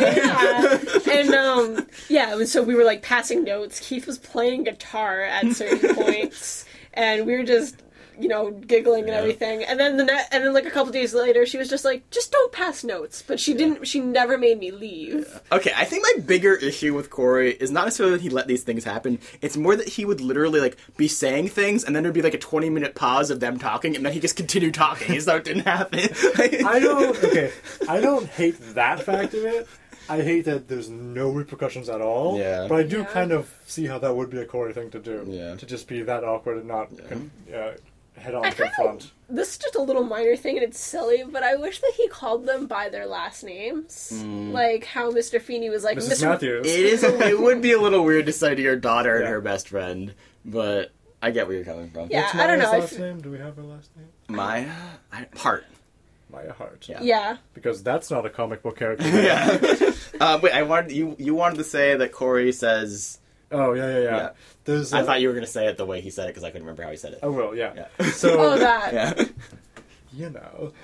Yeah. And um, yeah, and so we were like passing notes. Keith was playing guitar at certain points, and we were just, you know, giggling and Yeah. everything. And then the ne- and then like a couple days later, she was just like, "Just don't pass notes." But she didn't. She never made me leave. Okay, I think my bigger issue with Corey is not necessarily that he let these things happen. It's more that he would literally like be saying things, and then there'd be like a twenty minute pause of them talking, and then he just continued talking as though it didn't happen. I don't. Okay, I don't hate that fact of it. I hate that there's no repercussions at all. Yeah. But I do Yeah. kind of see how that would be a Corey thing to do. Yeah. To just be that awkward and not con- uh, head on I kind confront. of. This is just a little minor thing, and it's silly, but I wish that he called them by their last names, like how Mister Feeney was like Missus Mister Matthews. It is. A, it would be a little weird to say to your daughter and Yeah. her best friend, but I get where you're coming from. Yeah. What's I don't Maya's know, I last f- name? Do we have her last name? Maya, I, Hart. Maya Hart. Yeah. Yeah. Because that's not a comic book character. Yeah. uh, wait, I wanted you. You wanted to say that Corey says. Oh yeah, yeah, yeah. Yeah. There's. I uh, thought you were going to say it the way he said it because I couldn't remember how he said it. I will. Yeah. Yeah. So Oh, that. Yeah. you know.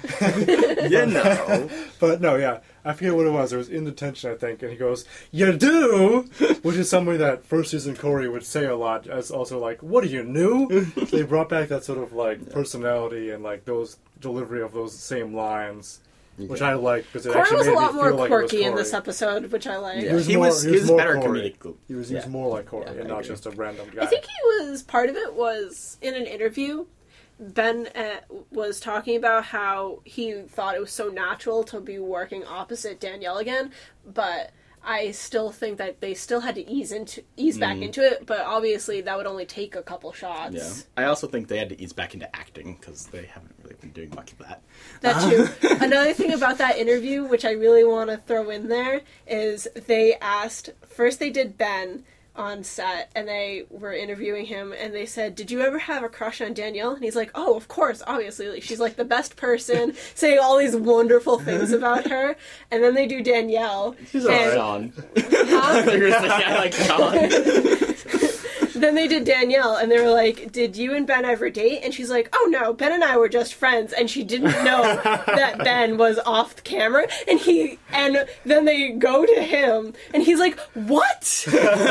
you know. But no, yeah, I forget what it was. It was in detention, I think, and he goes, "You do," which is something that first season Corey would say a lot. As also like, "What are you new?" So they brought back that sort of like personality and like those delivery of those same lines, which I like because it Corey actually was a made lot me more feel like it was quirky in this Corey. episode, which I like. Yeah. was He more- was. he He was was more better Corey. comedic. He was, he was Yeah. more like Corey Yeah, and I not agree. just a random guy. I think he was part of it was in an interview. Ben uh, was talking about how he thought it was so natural to be working opposite Danielle again, but I still think that they still had to ease into ease back into it. But obviously, that would only take a couple shots. Yeah. I also think they had to ease back into acting because they haven't really been doing much of that. That too. Another thing about that interview, which I really want to throw in there, is they asked first they did Ben on set, and they were interviewing him, and they said, "Did you ever have a crush on Danielle?" And he's like, "Oh, of course, obviously. Like, she's like the best person," saying all these wonderful things about her. And then they do Danielle. She's and, Sean. Huh? I like Sean. Then they did Danielle, and they were like, "Did you and Ben ever date?" And she's like, "Oh no, Ben and I were just friends." And she didn't know that Ben was off the camera. And he, and then they go to him, and he's like, "What?"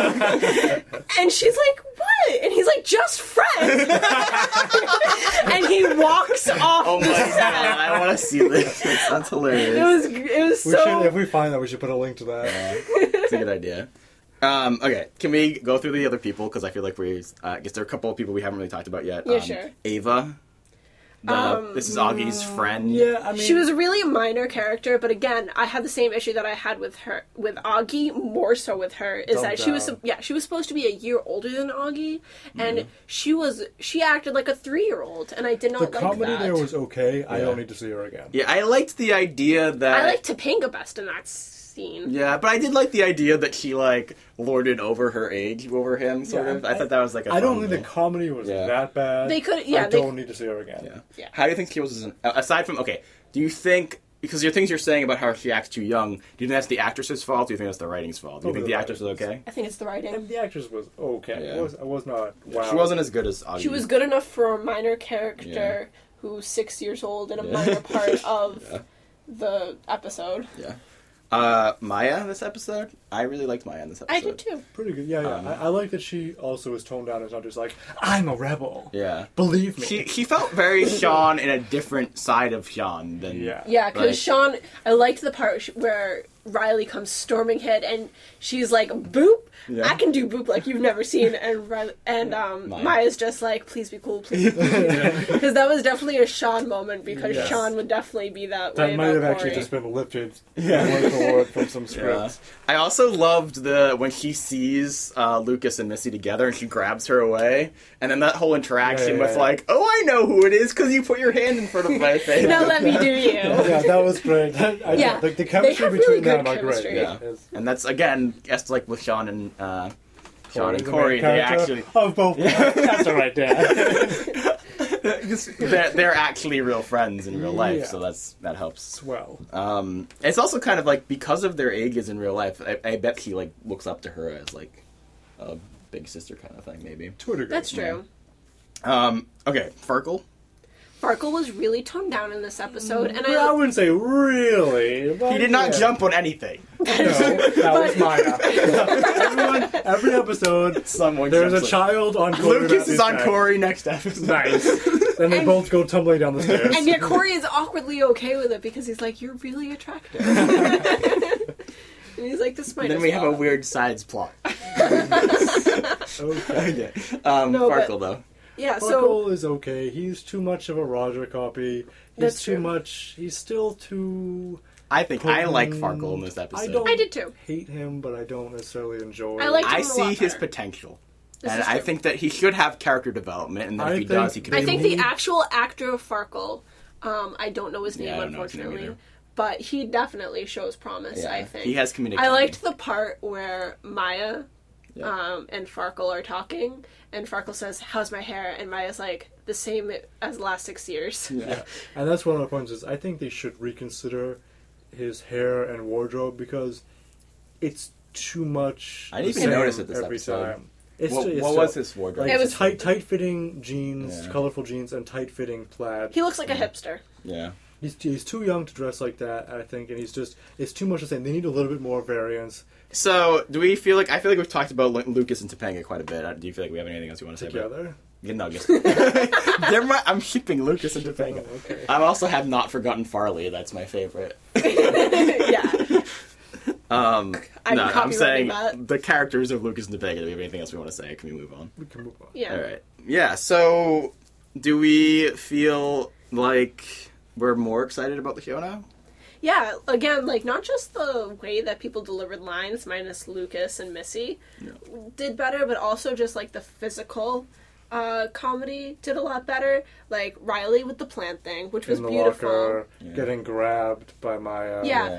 And she's like, "What?" And he's like, "Just friends." And he walks off Oh the my set. god, I want to see this. It sounds hilarious. It was, it was We so. should, if we find that, we should put a link to that. Yeah, it's a good idea. Um, okay, can we go through the other people? Because I feel like we, uh, I guess there are a couple of people we haven't really talked about yet. Yeah, um, sure. Ava. The, Um, this is Augie's friend. Yeah, I mean, She was a really minor character, but again, I had the same issue that I had with her, with Augie, more so with her, is that Dumbed she was, down. yeah, she was supposed to be a year older than Augie, and Mm-hmm. she was, she acted like a three-year-old, and I did the not like comedy that. there was okay. I Yeah. don't need to see her again. Yeah, I liked the idea that... I liked Topanga best in that scene. Yeah, but I did like the idea that she, like, lorded over her age over him, sort Yeah, of. I, thought that was, like, a I don't fun think the thing. comedy was Yeah. that bad. They could- yeah, I they- don't need to see her again. Yeah. Yeah. How do you think she was, aside from, okay, do you think, because your things you're saying about how she acts too young, do you think that's the actress's fault, or do you think that's the writing's fault? Do you Probably think the the actress was okay? I think it's the writing. And the actress was okay. Yeah. It was, I was not. Wow. She wasn't as good as Augie. She was good enough for a minor character Yeah. who's six years old and a Yeah. minor part of Yeah. the episode. Yeah. Uh, Maya in this episode? I really liked Maya in this episode. I did too. pretty good. Yeah, yeah. Um, I, I like that she also is toned down. It's not just like I'm a rebel. Yeah. Believe me. She she felt very Sean in a different side of Sean than... yeah. Yeah, because Like- Sean, I liked the part sh- where Riley comes storming in, and she's like, "Boop, Yeah. I can do boop like you've never seen," and Riley, and um, Maya. Maya's just like, "Please be cool, please." Because that was definitely a Sean moment, because Yes. Sean would definitely be that, That way might about have actually Corey. just been lifted word for word from some Yeah. scripts. I also loved the when she sees uh, Lucas and Missy together and she grabs her away, and then that whole interaction Yeah, yeah, with yeah. like, "Oh, I know who it is because you put your hand in front of my face." Now let me do you. Yeah, that was great. That, I, Yeah, the, the they chemistry have between really good them are great. chemistry. Yeah. It's- And that's again, that's like with Sean and uh, Sean and the Corey. main They character actually of both. That's all right, Dad. they're, they're actually real friends in real life, Yeah. so that's that helps. Swell. Um, it's also kind of like because of their ages in real life. I, I bet he like looks up to her as like a big sister kind of thing, maybe. To a degree. That's true. Um, okay, Farkle. Farkle was really toned down in this episode, and Well, I I wouldn't say really. But He did not yeah. jump on anything. No, that was Maya. Everyone, every episode, Someone there's a jumps child on Corey. Lucas is on back. Corey next episode. Nice. Then they And- both go tumbling down the stairs. and yet Corey is awkwardly okay with it because he's like, "You're really attractive." And he's like, "This might." Then as we have a well." weird sides plot. Okay. Okay. Um, No, but- Farkle though. Yeah, so Farkle is okay. He's too much of a Roger copy. He's That's too true. much. He's still too. I think I like Um, Farkle in this episode. I don't I did too. hate him, but I don't necessarily enjoy. I liked I him a lot see his better. potential. This and is I true. think that he should have character development, and then I if he think does, he can. I they think be the need- actual actor of Farkle, um, I don't know his name Yeah, I don't know his name unfortunately, either. but he definitely shows promise. Yeah, I think he has comedic I liked timing. the part where Maya Yeah. um, and Farkle are talking, and Farkle says, "How's my hair?" And Maya's like, "The same as the last six years." Yeah. And that's one of my points. Is I think they should reconsider his hair and wardrobe because it's too much. I didn't the even same notice it this every episode. time. It's What, ju- it's what still- was his wardrobe? Like It was- tight, tight-fitting jeans, Yeah. colorful jeans, and tight-fitting plaid. He looks like a hipster. Yeah. He's he's too young to dress like that, I think, and he's just it's too much to say. They need a little bit more variance So, do we feel like I feel like we've talked about Lu- Lucas and Topanga quite a bit. Uh, Do you feel like we have anything else you want to say about? together. Yeah, no, just They're my, I'm shipping Lucas and Topanga. Oh, okay. I also have not forgotten Farley. That's my favorite. Yeah. Um, I'm no, I'm copywriting saying that. the characters of Lucas and Topanga. Do we have anything else we want to say? Can we move on? We can move on. Yeah. All right. Yeah. So, do we feel like we're more excited about the show now? Yeah, again, like, not just the way that people delivered lines, minus Lucas and Missy, did better, but also just, like, the physical uh, comedy did a lot better. Like, Riley with the plant thing, which was In the beautiful. locker, Yeah. getting grabbed by Maya. Yeah.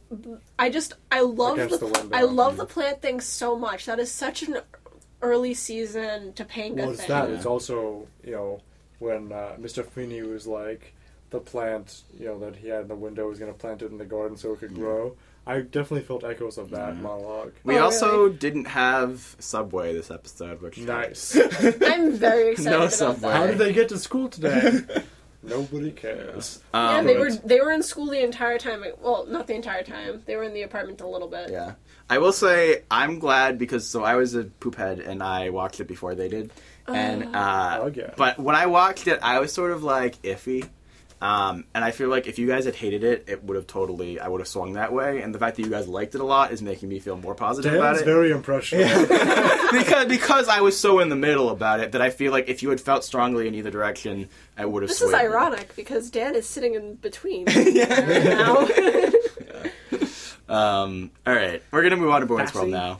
I just I love Against the, the window. I love the plant thing so much. That is such an early season Topanga Well, it's thing. that. Yeah. It's also, you know, when uh, Mister Feeney was like, the plant, you know, that he had in the window was going to plant it in the garden so it could grow. I definitely felt echoes of that Yeah. monologue. We Oh, also really? didn't have Subway this episode, which Nice. I'm very excited No about Subway. that. How did they get to school today? Nobody cares. Yeah, Um, they were they were in school the entire time. Well, not the entire time. They were in the apartment a little bit. Yeah. I will say I'm glad because so I was a poop head and I watched it before they did. And uh Oh, yeah. but when I watched it I was sort of like iffy. Um, and I feel like if you guys had hated it, it would have totally I would have swung that way. And the fact that you guys liked it a lot is making me feel more positive about Dan's it. very impressionable. because because I was so in the middle about it that I feel like if you had felt strongly in either direction, I would have This swayed. is ironic because Dan is sitting in between Yeah. now. Um, all right, we're gonna move on to Boy Meets World Passy. now.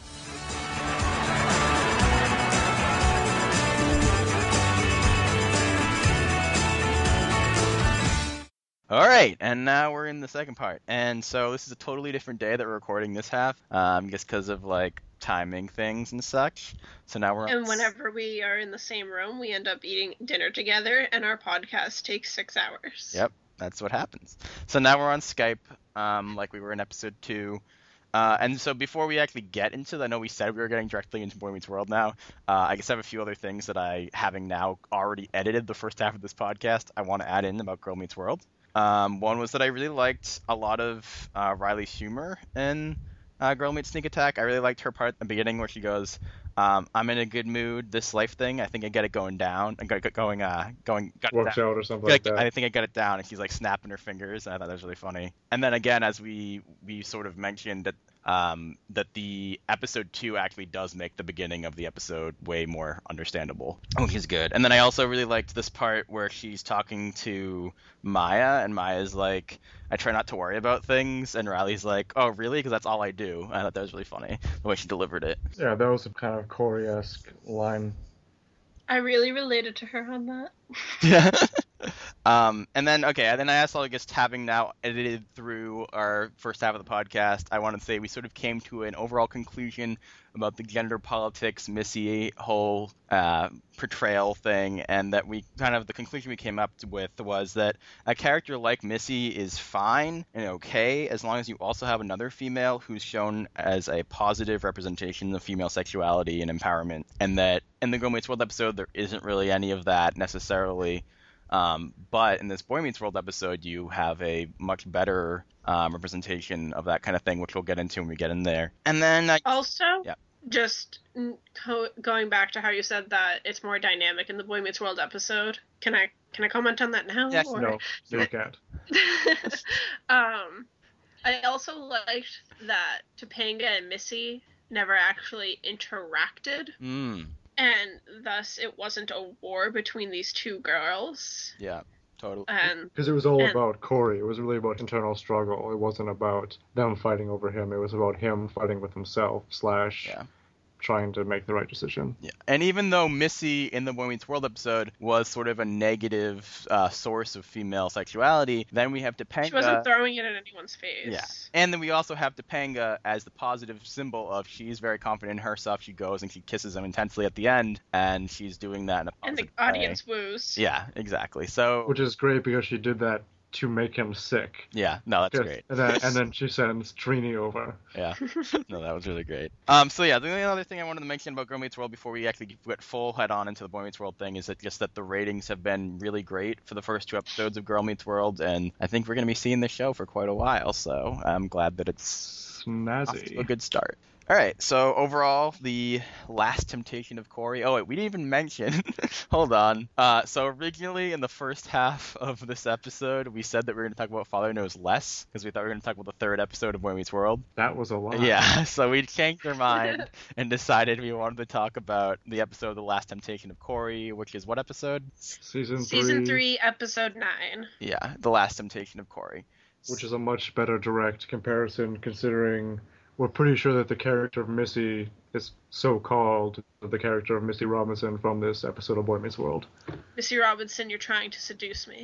All right, and now we're in the second part, and so this is a totally different day that we're recording this half, um, just because of like timing things and such. So now we're And whenever we are in the same room, we end up eating dinner together, and our podcast takes six hours. Yep, that's what happens. So now we're on Skype, um, like we were in episode two. Uh, and so before we actually get into that, I know we said we were getting directly into Boy Meets World now. Uh, I guess I have a few other things that I, having now already edited the first half of this podcast, I want to add in about Girl Meets World. Um, one was that I really liked a lot of uh, Riley's humor in uh, Girl Meets Sneak Attack. I really liked her part at the beginning where she goes, um, "I'm in a good mood. This life thing, I think I get it going down. I got it going, uh, going, got it Works down. out or something like Like, that. I think I got it down," and she's like snapping her fingers, and I thought that was really funny. And then again, as we we sort of mentioned that um, that the episode two actually does make the beginning of the episode way more understandable, which is good. And then I also really liked this part where she's talking to Maya, and Maya's like, "I try not to worry about things," and Riley's like, "Oh, really? Because that's all I do." I thought that was really funny the way she delivered it. Yeah, that was a kind of Corey-esque line. I really related to her on that. Yeah. um, and then, okay, and then I also, I guess, having now edited through our first half of the podcast, I want to say we sort of came to an overall conclusion about the gender politics, Missy whole uh, portrayal thing, and that we kind of, the conclusion we came up with was that a character like Missy is fine and okay as long as you also have another female who's shown as a positive representation of female sexuality and empowerment, and that in the Girl Meets World episode there isn't really any of that necessarily. Um, but in this Boy Meets World episode, you have a much better um, representation of that kind of thing, which we'll get into when we get in there. And then, I, Also, Yeah. just mm, co- going back to how you said that it's more dynamic in the Boy Meets World episode. Can I can I comment on that now? Yes. or- No, you can't. um, I also liked that Topanga and Missy never actually interacted, mm, and thus it wasn't a war between these two girls. yeah, totally. And Because it was all And- about Corey. It was really about internal struggle. It wasn't about them fighting over him. It was about him fighting with himself, slash Yeah. trying to make the right decision. Yeah, and even though Missy in the Boy Meets World episode was sort of a negative uh, source of female sexuality, then we have Topanga. she wasn't throwing it in anyone's face. Yeah, and then we also have Topanga as the positive symbol of she's very confident in herself. She goes and she kisses him intensely at the end, and she's doing that in a And the positive way. audience woos. Yeah, exactly. So Which is great because she did that to make him sick. yeah, no, that's Just- great. And then, and then she sends Trini over. Yeah, no, that was really great. Um, so yeah, the only other thing I wanted to mention about Girl Meets World before we actually get full head on into the Boy Meets World thing is that just that the ratings have been really great for the first two episodes of Girl Meets World, and I think we're going to be seeing this show for quite a while. So I'm glad that it's off to a Snazzy. good start. All right, so overall, the last temptation of Corey. Oh wait, we didn't even mention. Hold on. Uh, so originally in the first half of this episode, we said that we were going to talk about Father Knows Less because we thought we were going to talk about the third episode of Boy Meets World. That was a lot. Yeah, so we changed our mind and decided we wanted to talk about the episode The Last Temptation of Corey, which is what episode? Season three. Season three, episode nine. Yeah, The Last Temptation of Corey. Which is a much better direct comparison considering we're pretty sure that the character of Missy is so-called the character of Missy Robinson from this episode of Boy Meets World. Missy Robinson, you're trying to seduce me.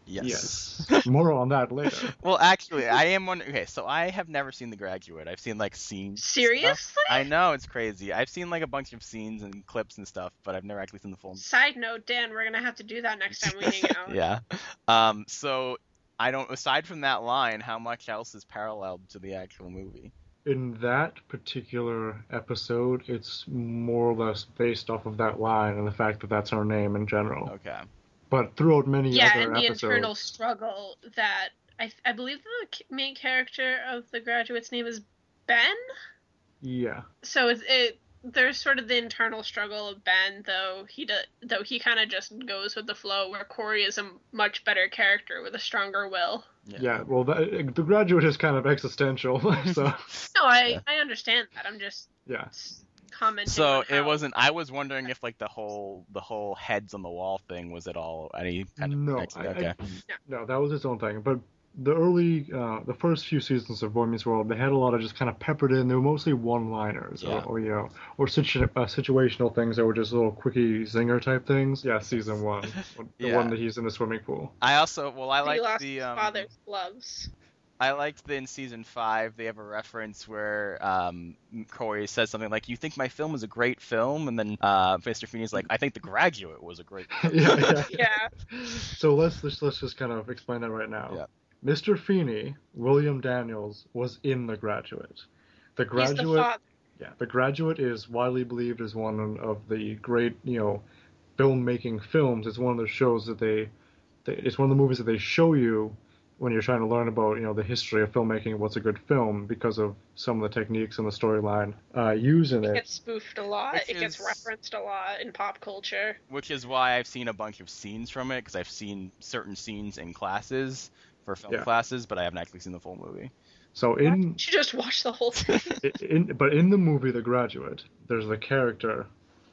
Yes. Yes. More on that later. Well, actually, I am wondering. Okay, so I have never seen The Graduate. I've seen like scenes. and stuff. Seriously? I know it's crazy. I've seen like a bunch of scenes and clips and stuff, but I've never actually seen the full. Side note, Dan, we're gonna have to do that next time we hang out. Yeah. Um. So I don't. Aside from that line, how much else is paralleled to the actual movie? In that particular episode, it's more or less based off of that line and the fact that that's her name in general. Okay. But throughout many Yeah, other and the episodes, internal struggle that I I believe the k- main character of The Graduate's name is Ben. yeah, So it's it. There's sort of the internal struggle of Ben, though he do, though he kind of just goes with the flow, where Corey is a much better character with a stronger will. yeah. Well, that, the Graduate is kind of existential, so No, I Yeah. I understand that. I'm just yeah. commenting. So on it how- wasn't. I was wondering if like the whole the whole heads on the wall thing was at all any kind of No, connection. I- Okay. I- No, that was its own thing. But the early, uh, the first few seasons of Boy Meets World, they had a lot of just kind of peppered in. They were mostly one-liners, Yeah. or, or you know, or situ- uh, situational things that were just little quickie zinger type things. Yeah, season one, the Yeah. one that he's in the swimming pool. I also well I he like lost the his um, father's gloves. I liked that in season five they have a reference where um, Corey says something like, "You think my film is a great film," and then uh, Mister Feeney's like, "I think The Graduate was a great film." yeah, yeah. Yeah. So let's, let's let's just kind of explain that right now. Yeah. Mister Feeney, William Daniels, was in The Graduate. The He's Graduate. the father. Yeah, The Graduate is widely believed as one of the great, you know, filmmaking films. It's one of the shows that they, they, it's one of the movies that they show you when you're trying to learn about, you know, the history of filmmaking and what's a good film because of some of the techniques and the storyline uh, used in It it. gets spoofed a lot. Which It gets is- referenced a lot in pop culture. Which is why I've seen a bunch of scenes from it, because I've seen certain scenes in classes for film Yeah. classes, but I haven't actually seen the full movie. So in, You should just watch the whole thing. in, but in the movie The Graduate, there's the character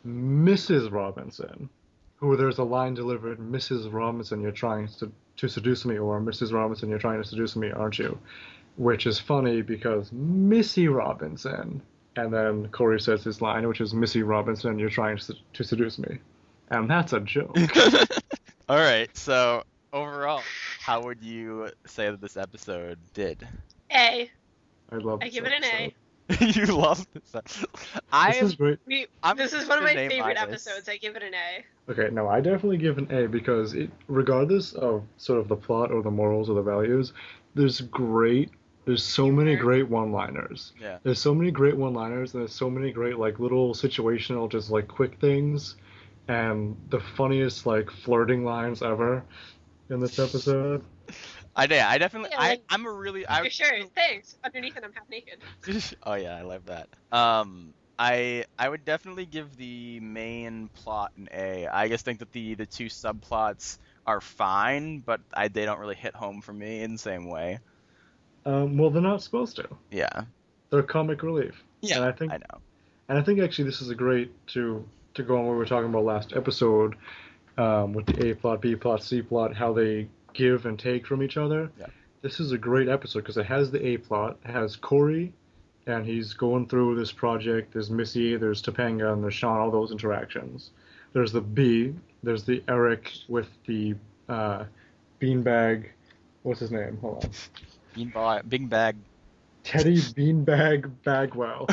Missus Robinson, who there's a line delivered, "Missus Robinson, you're trying to, to seduce me," or "Missus Robinson, you're trying to seduce me, aren't you?" Which is funny because Missy Robinson, and then Corey says his line, which is, "Missy Robinson, you're trying to, to seduce me," and that's a joke. All right, so overall, how would you say that this episode did? A. I love. I this give it an A. episode. You love this episode. I This is great. We, I'm this is one of my gonna name favorite bias. episodes. I give it an A. Okay, no, I definitely give an A because it, regardless of sort of the plot or the morals or the values, there's great, there's so many Humor. great one-liners. Yeah. There's so many great one-liners and there's so many great like little situational, just like quick things, and the funniest like flirting lines ever in this episode. I yeah, I definitely Yeah, I like, I'm a really I Your shirt, thanks. Underneath it, I'm half naked. Oh yeah, I love that. Um, I I would definitely give the main plot an A. I just think that the the two subplots are fine, but I they don't really hit home for me in the same way. Um, well, they're not supposed to. Yeah. They're comic relief. Yeah. And I think I know. And I think actually this is a great to to go on what we were talking about last episode um, with the A plot, B plot, C plot, how they give and take from each other. Yeah. This is a great episode because it has the A plot, it has Corey, and he's going through this project. There's Missy, there's Topanga, and there's Sean. All those interactions. There's the B. There's the Eric with the uh, beanbag. What's his name? Hold on. Beanbag, big bag. Teddy Beanbag Bagwell.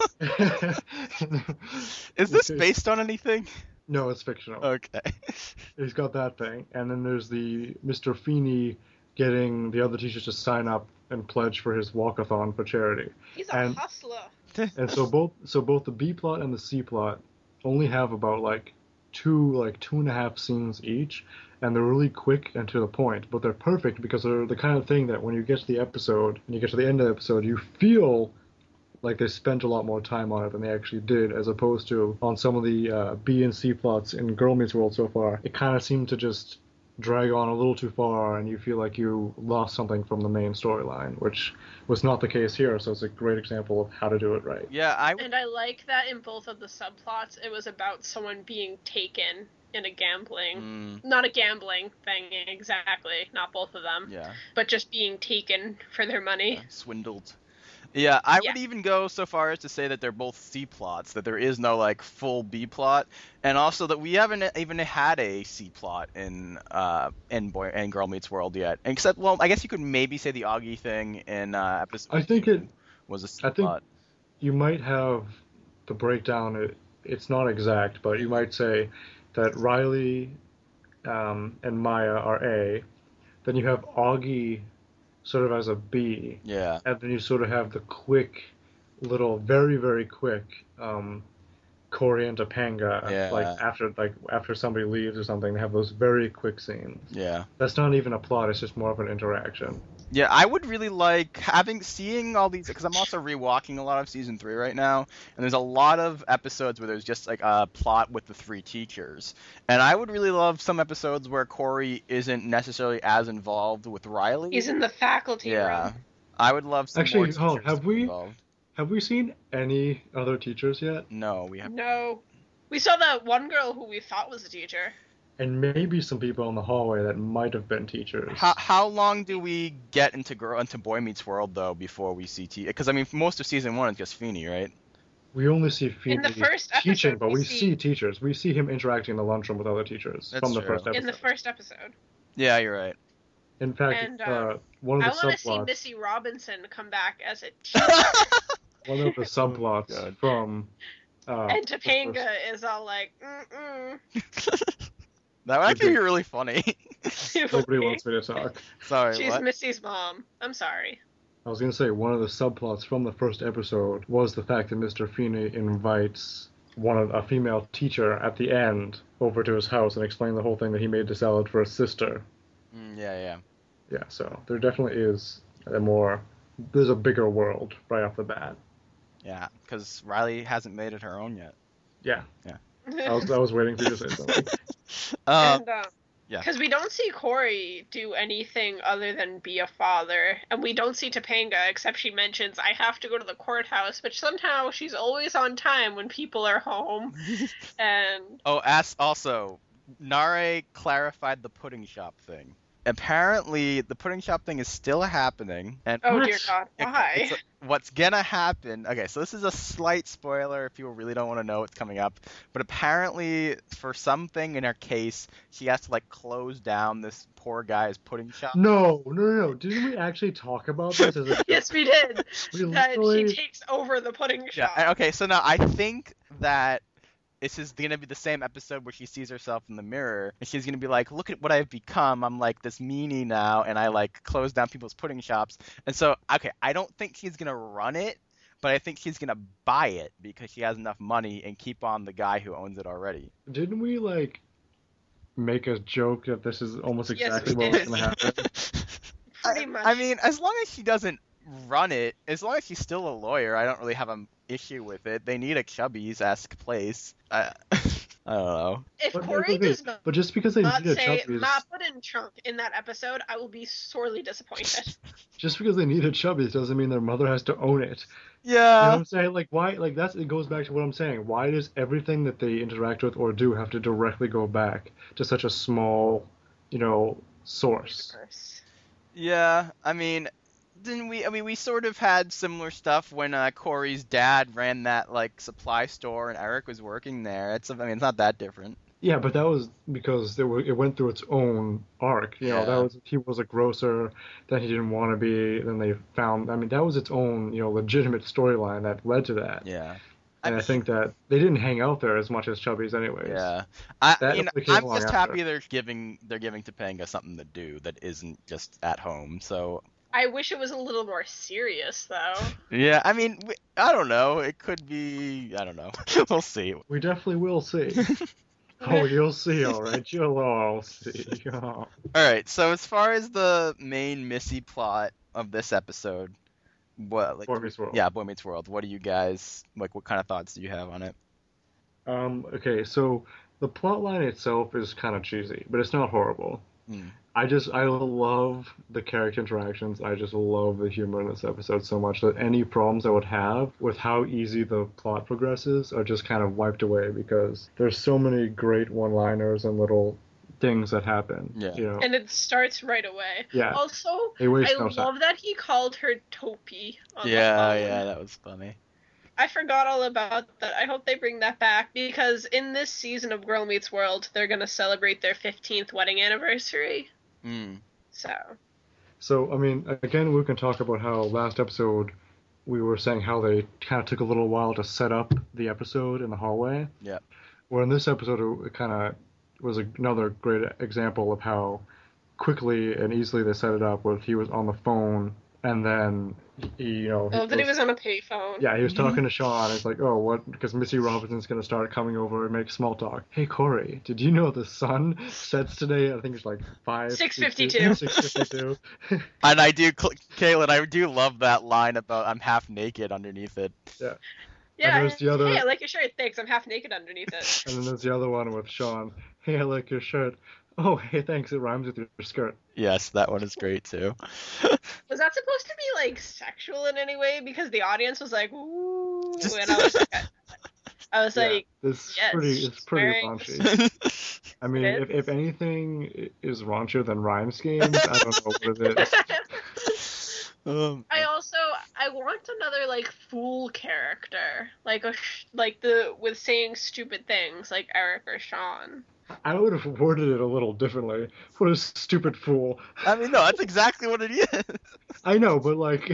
Is this based on anything? No, it's fictional. Okay. He's got that thing. And then there's the Mister Feeney getting the other teachers to sign up and pledge for his walkathon for charity. He's a And- hustler. And so both so both the B plot and the C plot only have about like two like two and a half scenes each, and they're really quick and to the point, but they're perfect because they're the kind of thing that when you get to the episode and you get to the end of the episode, you feel like they spent a lot more time on it than they actually did, as opposed to on some of the uh, B and C plots in Girl Meets World so far. It kind of seemed to just drag on a little too far, and you feel like you lost something from the main storyline, which was not the case here. So it's a great example of how to do it right. Yeah, I And I like that in both of the subplots, it was about someone being taken in a gambling, Mm, not a gambling thing exactly, not both of them, yeah. but just being taken for their money. Swindled. Yeah, I Yeah. would even go so far as to say that they're both C plots, that there is no like full B plot, and also that we haven't even had a C plot in uh in Boy and Girl Meets World yet. Except, well, I guess you could maybe say the Augie thing in uh, episode. I think two it- was a C I think plot. you might have the breakdown. It, it's not exact, but you might say that Riley um, and Maya are A. Then you have Augie sort of as a B. Yeah. And then you sort of have the quick, little, very very quick um, Corey and Topanga. Yeah. Like after like after somebody leaves or something, they have those very quick scenes. Yeah. That's not even a plot. It's just more of an interaction. Yeah, I would really like having seeing all these, because I'm also rewalking a lot of season three right now, and there's a lot of episodes where there's just like a plot with the three teachers, and I would really love some episodes where Corey isn't necessarily as involved with Riley. He's in the faculty yeah, room. I would love some Actually, more hold on, teachers have to be we- involved. Have we seen any other teachers yet? No, we have. No. We saw that one girl who we thought was a teacher. And maybe some people in the hallway that might have been teachers. How how long do we get into girl into Boy Meets World though before we see T? Because I mean, most of season one is just Feeney, right? We only see Phoebe In the first teaching, episode, but we we see- see teachers. We see him interacting in the lunchroom with other teachers That's from the true. first episode. In the first episode. Yeah, you're right. In fact, And, uh, uh, one I of the want to see subplots, Missy Robinson come back as a teacher. one of the subplots God. from, uh, and the Topanga is all like, mm-mm. That would actually be really funny. first- Nobody wants me to talk. Sorry, She's what? Missy's mom. I'm sorry. I was gonna say one of the subplots from the first episode was the fact that Mister Feeney invites one of a female teacher at the end over to his house and explain the whole thing that he made the salad for his sister. Mm, yeah, yeah. Yeah, so there definitely is a more, there's a bigger world right off the bat. Yeah, because Riley hasn't made it her own yet. Yeah, I was I was waiting for you to say something. Um, and, uh, yeah. Because we don't see Corey do anything other than be a father, and we don't see Topanga except she mentions, I have to go to the courthouse, but somehow she's always on time when people are home. and oh, as also, Nare clarified the pudding shop thing. Apparently, the pudding shop thing is still happening, and oh What? dear God, it- why? it's- what's gonna happen? Okay, so this is a slight spoiler if people really don't want to know what's coming up. But apparently, for something in her case, she has to like close down this poor guy's pudding shop. No, no, no, no. Didn't we actually talk about this as a Yes, we did. We that literally- she takes over the pudding Yeah. shop. and- Okay. So now I think that this is gonna be the same episode where she sees herself in the mirror and she's gonna be like, "Look at what I've become. I'm like this meanie now, and I like close down people's pudding shops." And so, okay, I don't think she's gonna run it, but I think she's gonna buy it because she has enough money and keep on the guy who owns it already. Didn't we like make a joke that this is almost Yes, exactly we what was did. going to happen? Pretty I, much. I mean, as long as she doesn't run it, as long as she's still a lawyer, I don't really have an issue with it. They need a Chubby's-esque place. I, I don't know. if But, Corey okay, does not, but just because they not needed say Chubby's, Ma put in trunk in that episode, I will be sorely disappointed. just because they needed Chubby's doesn't mean their mother has to own it. You know Yeah. what I'm saying? Like why? Like that's it goes back to what I'm saying. Why does everything that they interact with or do have to directly go back to such a small, you know, source? Yeah, I mean, didn't we? I mean, we sort of had similar stuff when uh, Corey's dad ran that like supply store and Eric was working there. It's, I mean, it's not that different. Yeah, but that was because they were, it went through its own arc. You know, Yeah. that was he was a grocer, then he didn't want to be, then they found. I mean, that was its own, you know, legitimate storyline that led to that. Yeah. And I, mean, think that they didn't hang out there as much as Chubby's, anyways. Yeah. I That mean, only came I'm along just after. happy they're giving they're giving Topanga something to do that isn't just at home. So I wish it was a little more serious, though. yeah, I mean, we- I don't know. It could be. I don't know. We'll see. We definitely will see. Oh, you'll see, all right. You'll all see. Oh. All right. So as far as the main Missy plot of this episode, what like Boy Meets World. yeah, Boy Meets World. What do you guys like? What kind of thoughts do you have on it? Um. Okay. So the plot line itself is kind of cheesy, but it's not horrible. Hmm. I just I love the character interactions. I just love the humor in this episode so much that any problems I would have with how easy the plot progresses are just kind of wiped away because there's so many great one-liners and little things that happen. Yeah. You know. And it starts right away. Yeah. Also, They waste I no love time. that he called her Topi on Yeah, the phone. yeah, that was funny. I forgot all about that. I hope they bring that back, because in this season of Girl Meets World, they're going to celebrate their fifteenth wedding anniversary. Mm. So, So, I mean, again, we can talk about how last episode we were saying how they kind of took a little while to set up the episode in the hallway. Yeah. Where in this episode, it kind of was another great example of how quickly and easily they set it up, where he was on the phone and then, he, you know... oh, that he was on a payphone. Yeah, he was talking to Sean. It's like, oh, what? Because Missy Robinson's going to start coming over and make small talk. Hey, Corey, did you know the sun sets today? I think it's like five... six fifty-two. six fifty-two. And I do, Caitlin, I do love that line about I'm half naked underneath it. Yeah. Yeah, And there's the other- hey, I like your shirt. Thanks, I'm half naked underneath it. And then there's the other one with Sean. Hey, I like your shirt. Oh, hey, thanks. It rhymes with your skirt. Yes, that one is great too. Was that supposed to be, like, sexual in any way? Because the audience was like, ooh, Just- and I was like, I was Yeah, like, it's yes, pretty. she's It's pretty wearing- raunchy. I mean, It if, if anything is raunchier than rhyme schemes, I don't know what it is. um, I also I want another like fool character, like a sh- like the with saying stupid things, like Eric or Sean. I would have worded it a little differently. What a stupid fool. I mean, no, that's exactly what it is. I know, but like,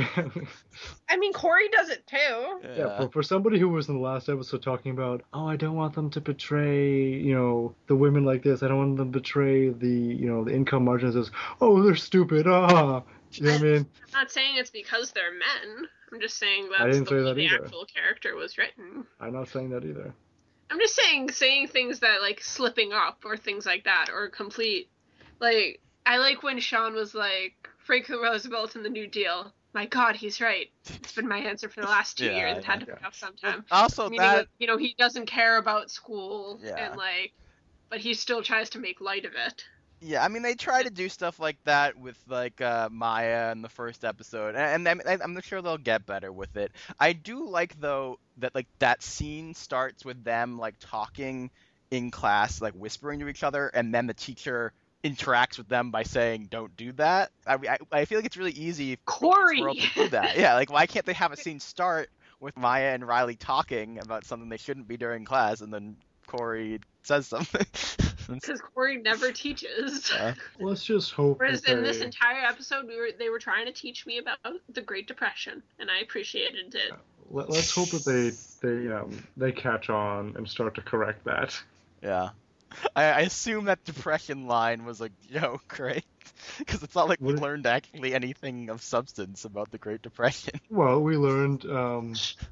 I mean, Corey does it too. yeah, for, for somebody who was in the last episode talking about, oh, I don't want them to betray, you know, the women like this. I don't want them to betray the, you know, the income margins. As, oh, they're stupid. Ah, you know what I mean? I'm not saying it's because they're men. I'm just saying I that's didn't the say way that the either. actual character was written. I'm not saying that either. I'm just saying saying things that like slipping up or things like that or complete like I like when Sean was like Franklin Roosevelt in the New Deal. My God, he's right. It's been my answer for the last two Yeah, years. It had to yeah. pick up sometime. Also, Meaning that that, you know, he doesn't care about school Yeah. and like but he still tries to make light of it. Yeah, I mean, they try to do stuff like that with, like, uh, Maya in the first episode, and, and I'm, I'm sure they'll get better with it. I do like, though, that, like, that scene starts with them, like, talking in class, like, whispering to each other, and then the teacher interacts with them by saying, don't do that. I, I, I feel like it's really easy for Corey! the world to do that. Yeah, like, why can't they have a scene start with Maya and Riley talking about something they shouldn't be during class, and then Corey says something? Because Corey never teaches. Yeah. Let's just hope. Whereas that in this they- entire episode, we were they were trying to teach me about the Great Depression, and I appreciated it. Let, let's hope that they they um they catch on and start to correct that. Yeah. I, I assume that depression line was a joke, right? Because it's not like we What- learned actually anything of substance about the Great Depression. Well, we learned um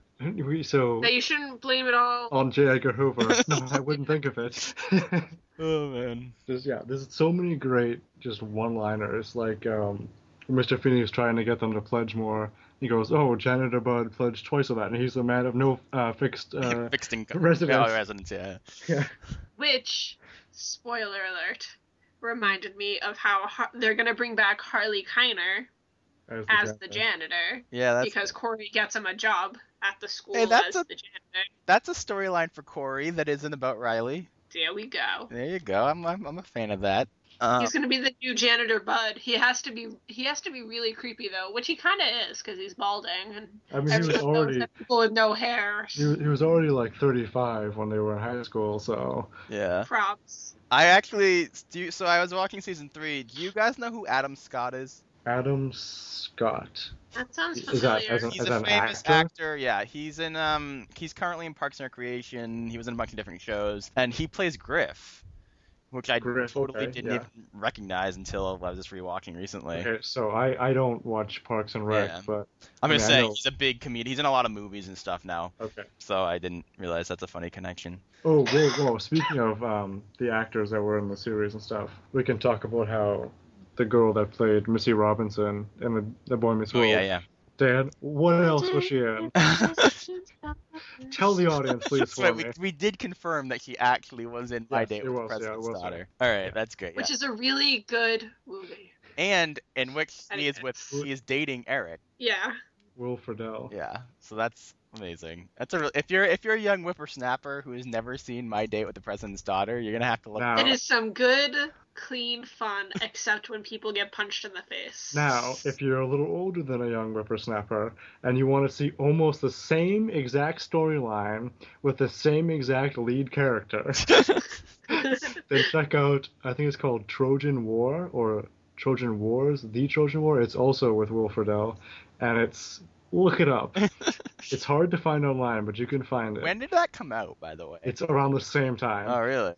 we so That you shouldn't blame it all. on J. Edgar Hoover. No, I wouldn't think of it. Oh, man. There's yeah, there's so many great just one-liners like um Mister Feeney is trying to get them to pledge more. He goes, "Oh, Janitor Bud pledged twice of that, and he's a man of no uh, fixed." Uh, Fixed income. residence. Oh, residence, yeah. yeah. Which, spoiler alert, reminded me of how Har- they're going to bring back Harley Keiner As as janitor. the janitor. Yeah, that's Because Corey gets him a job at the school Hey, that's as a- the janitor. that's a storyline for Corey that isn't about Riley. There we go. There you go. I'm I'm, I'm a fan of that. Uh, He's gonna be the new janitor Bud. He has to be. He has to be really creepy though, which he kind of is because he's balding and I mean, he was everyone knows already that people with no hair. he, was- he was already like thirty-five when they were in high school, so yeah. Props. I actually do. You, so I was watching season three. Do you guys know who Adam Scott is? Adam Scott. That sounds Is that- familiar. as an- He's as a an famous actor? actor? Yeah, he's in um he's currently in Parks and Recreation. He was in a bunch of different shows, and he plays Griff, which I Griff, totally okay, didn't yeah. even recognize until I was just rewatching recently. Okay, so I I don't watch Parks and Rec, Yeah. but I'm I just mean, I saying know- he's a big comedian. He's in a lot of movies and stuff now, okay. so I didn't realize that's a funny connection. Oh, whoa, whoa. Speaking of um, the actors that were in the series and stuff, we can talk about how the girl that played Missy Robinson in the, the Boy Meets Oh World. yeah, yeah. Dad, what else was she in? Tell the audience, please, That's for right. me. We, we did confirm that she actually was in My Yes, Date it with the was, yeah, it President's was, yeah. Daughter. All right, that's great. Which yeah. is a really good movie. And in which he is Anyway. with he is dating Eric. Yeah. Will Friedle. Yeah, so that's amazing. That's a real, if you're if you're a young whippersnapper who has never seen My Date with the President's Daughter, you're gonna have to look. Now- It is some good clean fun, except when people get punched in the face. Now, if you're a little older than a young whippersnapper and you want to see almost the same exact storyline with the same exact lead character, then check out, I think it's called Trojan War or Trojan Wars, The Trojan War. It's also with Will Friedle, and it's, look it up. It's hard to find online, but you can find it. When did that come out, by the way? It's around the same time. Oh, really?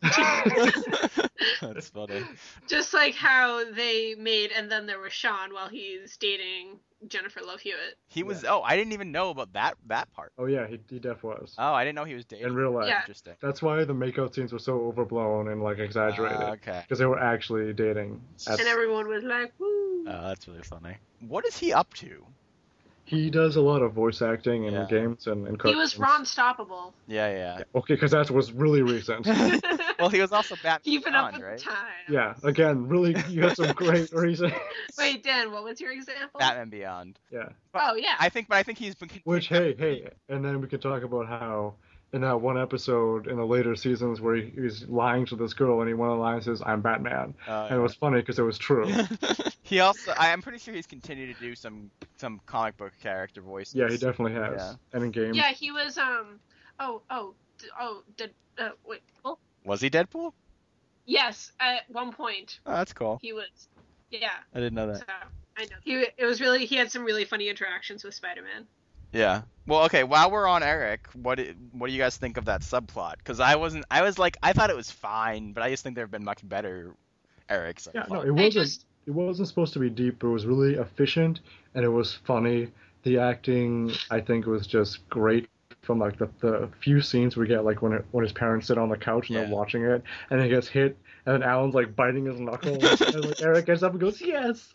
That's funny. Just like how they made And Then There Was Sean while he's dating Jennifer Love Hewitt. He was. Oh, I didn't even know about that that part. Oh yeah, he he def was. Oh, I didn't know he was dating. In real life. Yeah. Interesting. That's why the makeout scenes were so overblown and like exaggerated. Ah, okay. Because they were actually dating. At... And everyone was like, woo. Oh, that's really funny. What is he up to? He does a lot of voice acting in Yeah. games and, and He cartoons. was Ron Stoppable. Yeah, yeah. Okay, because that was really recent. Well, he was also Batman Keeping up Beyond, with right? the time. Yeah, again, really, you had some great reason. Wait, Dan, what was your example? Batman Beyond. Yeah. Oh, yeah. I think, but I think he's been. Which, hey, hey, and then we could talk about how in that one episode in the later seasons where he, he's lying to this girl and he one of the lines says, "I'm Batman," Oh, and it was funny because it was true. He also, I- I'm pretty sure he's continued to do some some comic book character voices. Yeah, he definitely has. Yeah. And in games. Yeah, he was, um, oh, oh, d- oh, did, uh, wait, oh, Was he Deadpool? yes, at one point, Oh, that's cool. he was, yeah, I didn't know so, that. I know. He, it was really, he had some really funny interactions with Spider-Man. Yeah. Well, okay. While we're on Eric, what do, what do you guys think of that subplot? Because I wasn't. I was like, I thought it was fine, but I just think there have been much better Eric subplots. Yeah, no, it I wasn't. just, It wasn't supposed to be deep. It was really efficient and it was funny. The acting, I think, was just great. From like the, the few scenes we get, like when it, when his parents sit on the couch and Yeah. they're watching it, and he gets hit, and then Alan's like biting his knuckles, and like Eric gets up and goes, "Yes."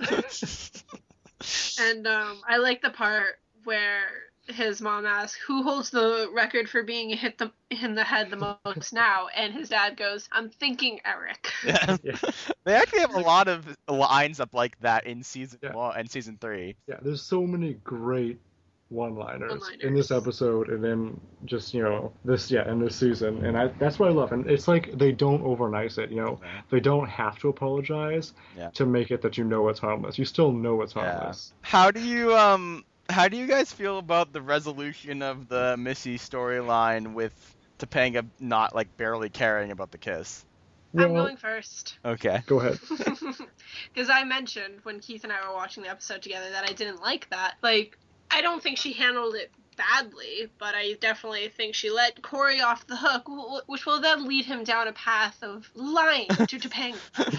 and, um, I like the part where his mom asks, who holds the record for being hit the, in the head the most now? And his dad goes, I'm thinking Eric. Yeah. Yeah. They actually have a lot of lines up like that in season Yeah. one and season three. Yeah, there's so many great one-liners, One-liners. in this episode, and then just you know this, yeah, in this season, and I that's what I love. And it's like they don't overnice it, you know, Yeah. they don't have to apologize Yeah. to make it that you know it's harmless. You still know it's Yeah. harmless. How do you um? How do you guys feel about the resolution of the Missy storyline with Topanga not like barely caring about the kiss? I'm Well, going first. Okay. go ahead. Because I mentioned when Keith and I were watching the episode together that I didn't like that. Like, I don't think she handled it badly, but I definitely think she let Corey off the hook, wh- which will then lead him down a path of lying to Topanga.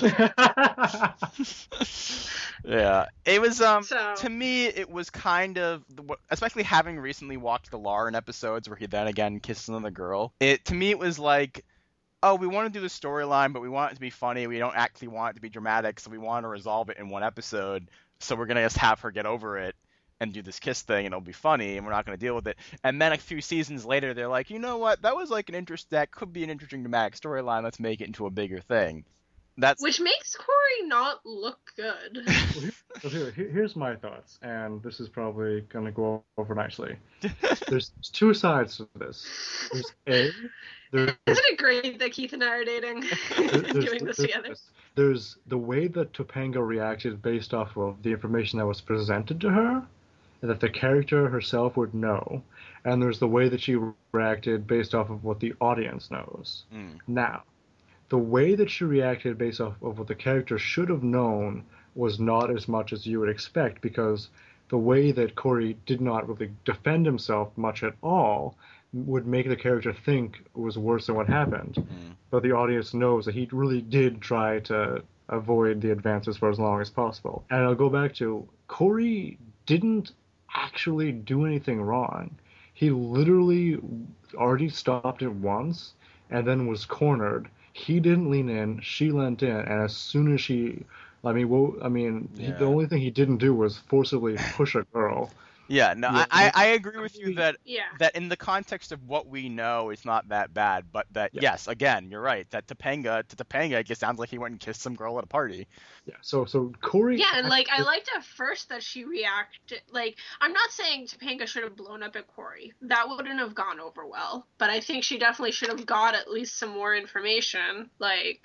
Yeah, it was um So- to me it was kind of, especially having recently watched the Lauren episodes where he then again kisses another girl. It to me it was like, oh, we want to do the storyline, but we want it to be funny. We don't actually want it to be dramatic, so we want to resolve it in one episode. So we're gonna just have her get over it and do this kiss thing, and it'll be funny, and we're not gonna deal with it. And then a few seasons later, they're like, you know what? That was like an interest. That could be an interesting dramatic storyline. Let's make it into a bigger thing. That's Which makes Corey not look good. So here, here- here's my thoughts, and this is probably gonna go over nicely. There's two sides to this. There's A, there's, Isn't it great that Keith and I are dating and there's, doing this there's- together? there's the way that Topanga reacted based off of the information that was presented to her, and that the character herself would know, and there's the way that she reacted based off of what the audience knows. Mm. Now, the way that she reacted based off of what the character should have known was not as much as you would expect, because the way that Corey did not really defend himself much at all would make the character think it was worse than what happened. Mm. But the audience knows that he really did try to avoid the advances for as long as possible. And I'll go back to, Corey didn't actually do anything wrong. He literally already stopped it once and then was cornered. He didn't lean in, she leant in, and as soon as she, I mean, well, I mean, he, Yeah. the only thing he didn't do was forcibly push a girl. Yeah, no, Yeah, I, yeah. I agree with you that Yeah. that in the context of what we know, it's not that bad. But that Yeah. yes, again, you're right. That Topanga to Topanga, it just sounds like he went and kissed some girl at a party. Yeah. So so Corey. Yeah, and like I liked at first that she reacted. Like, I'm not saying Topanga should have blown up at Corey. That wouldn't have gone over well. But I think she definitely should have got at least some more information. Like,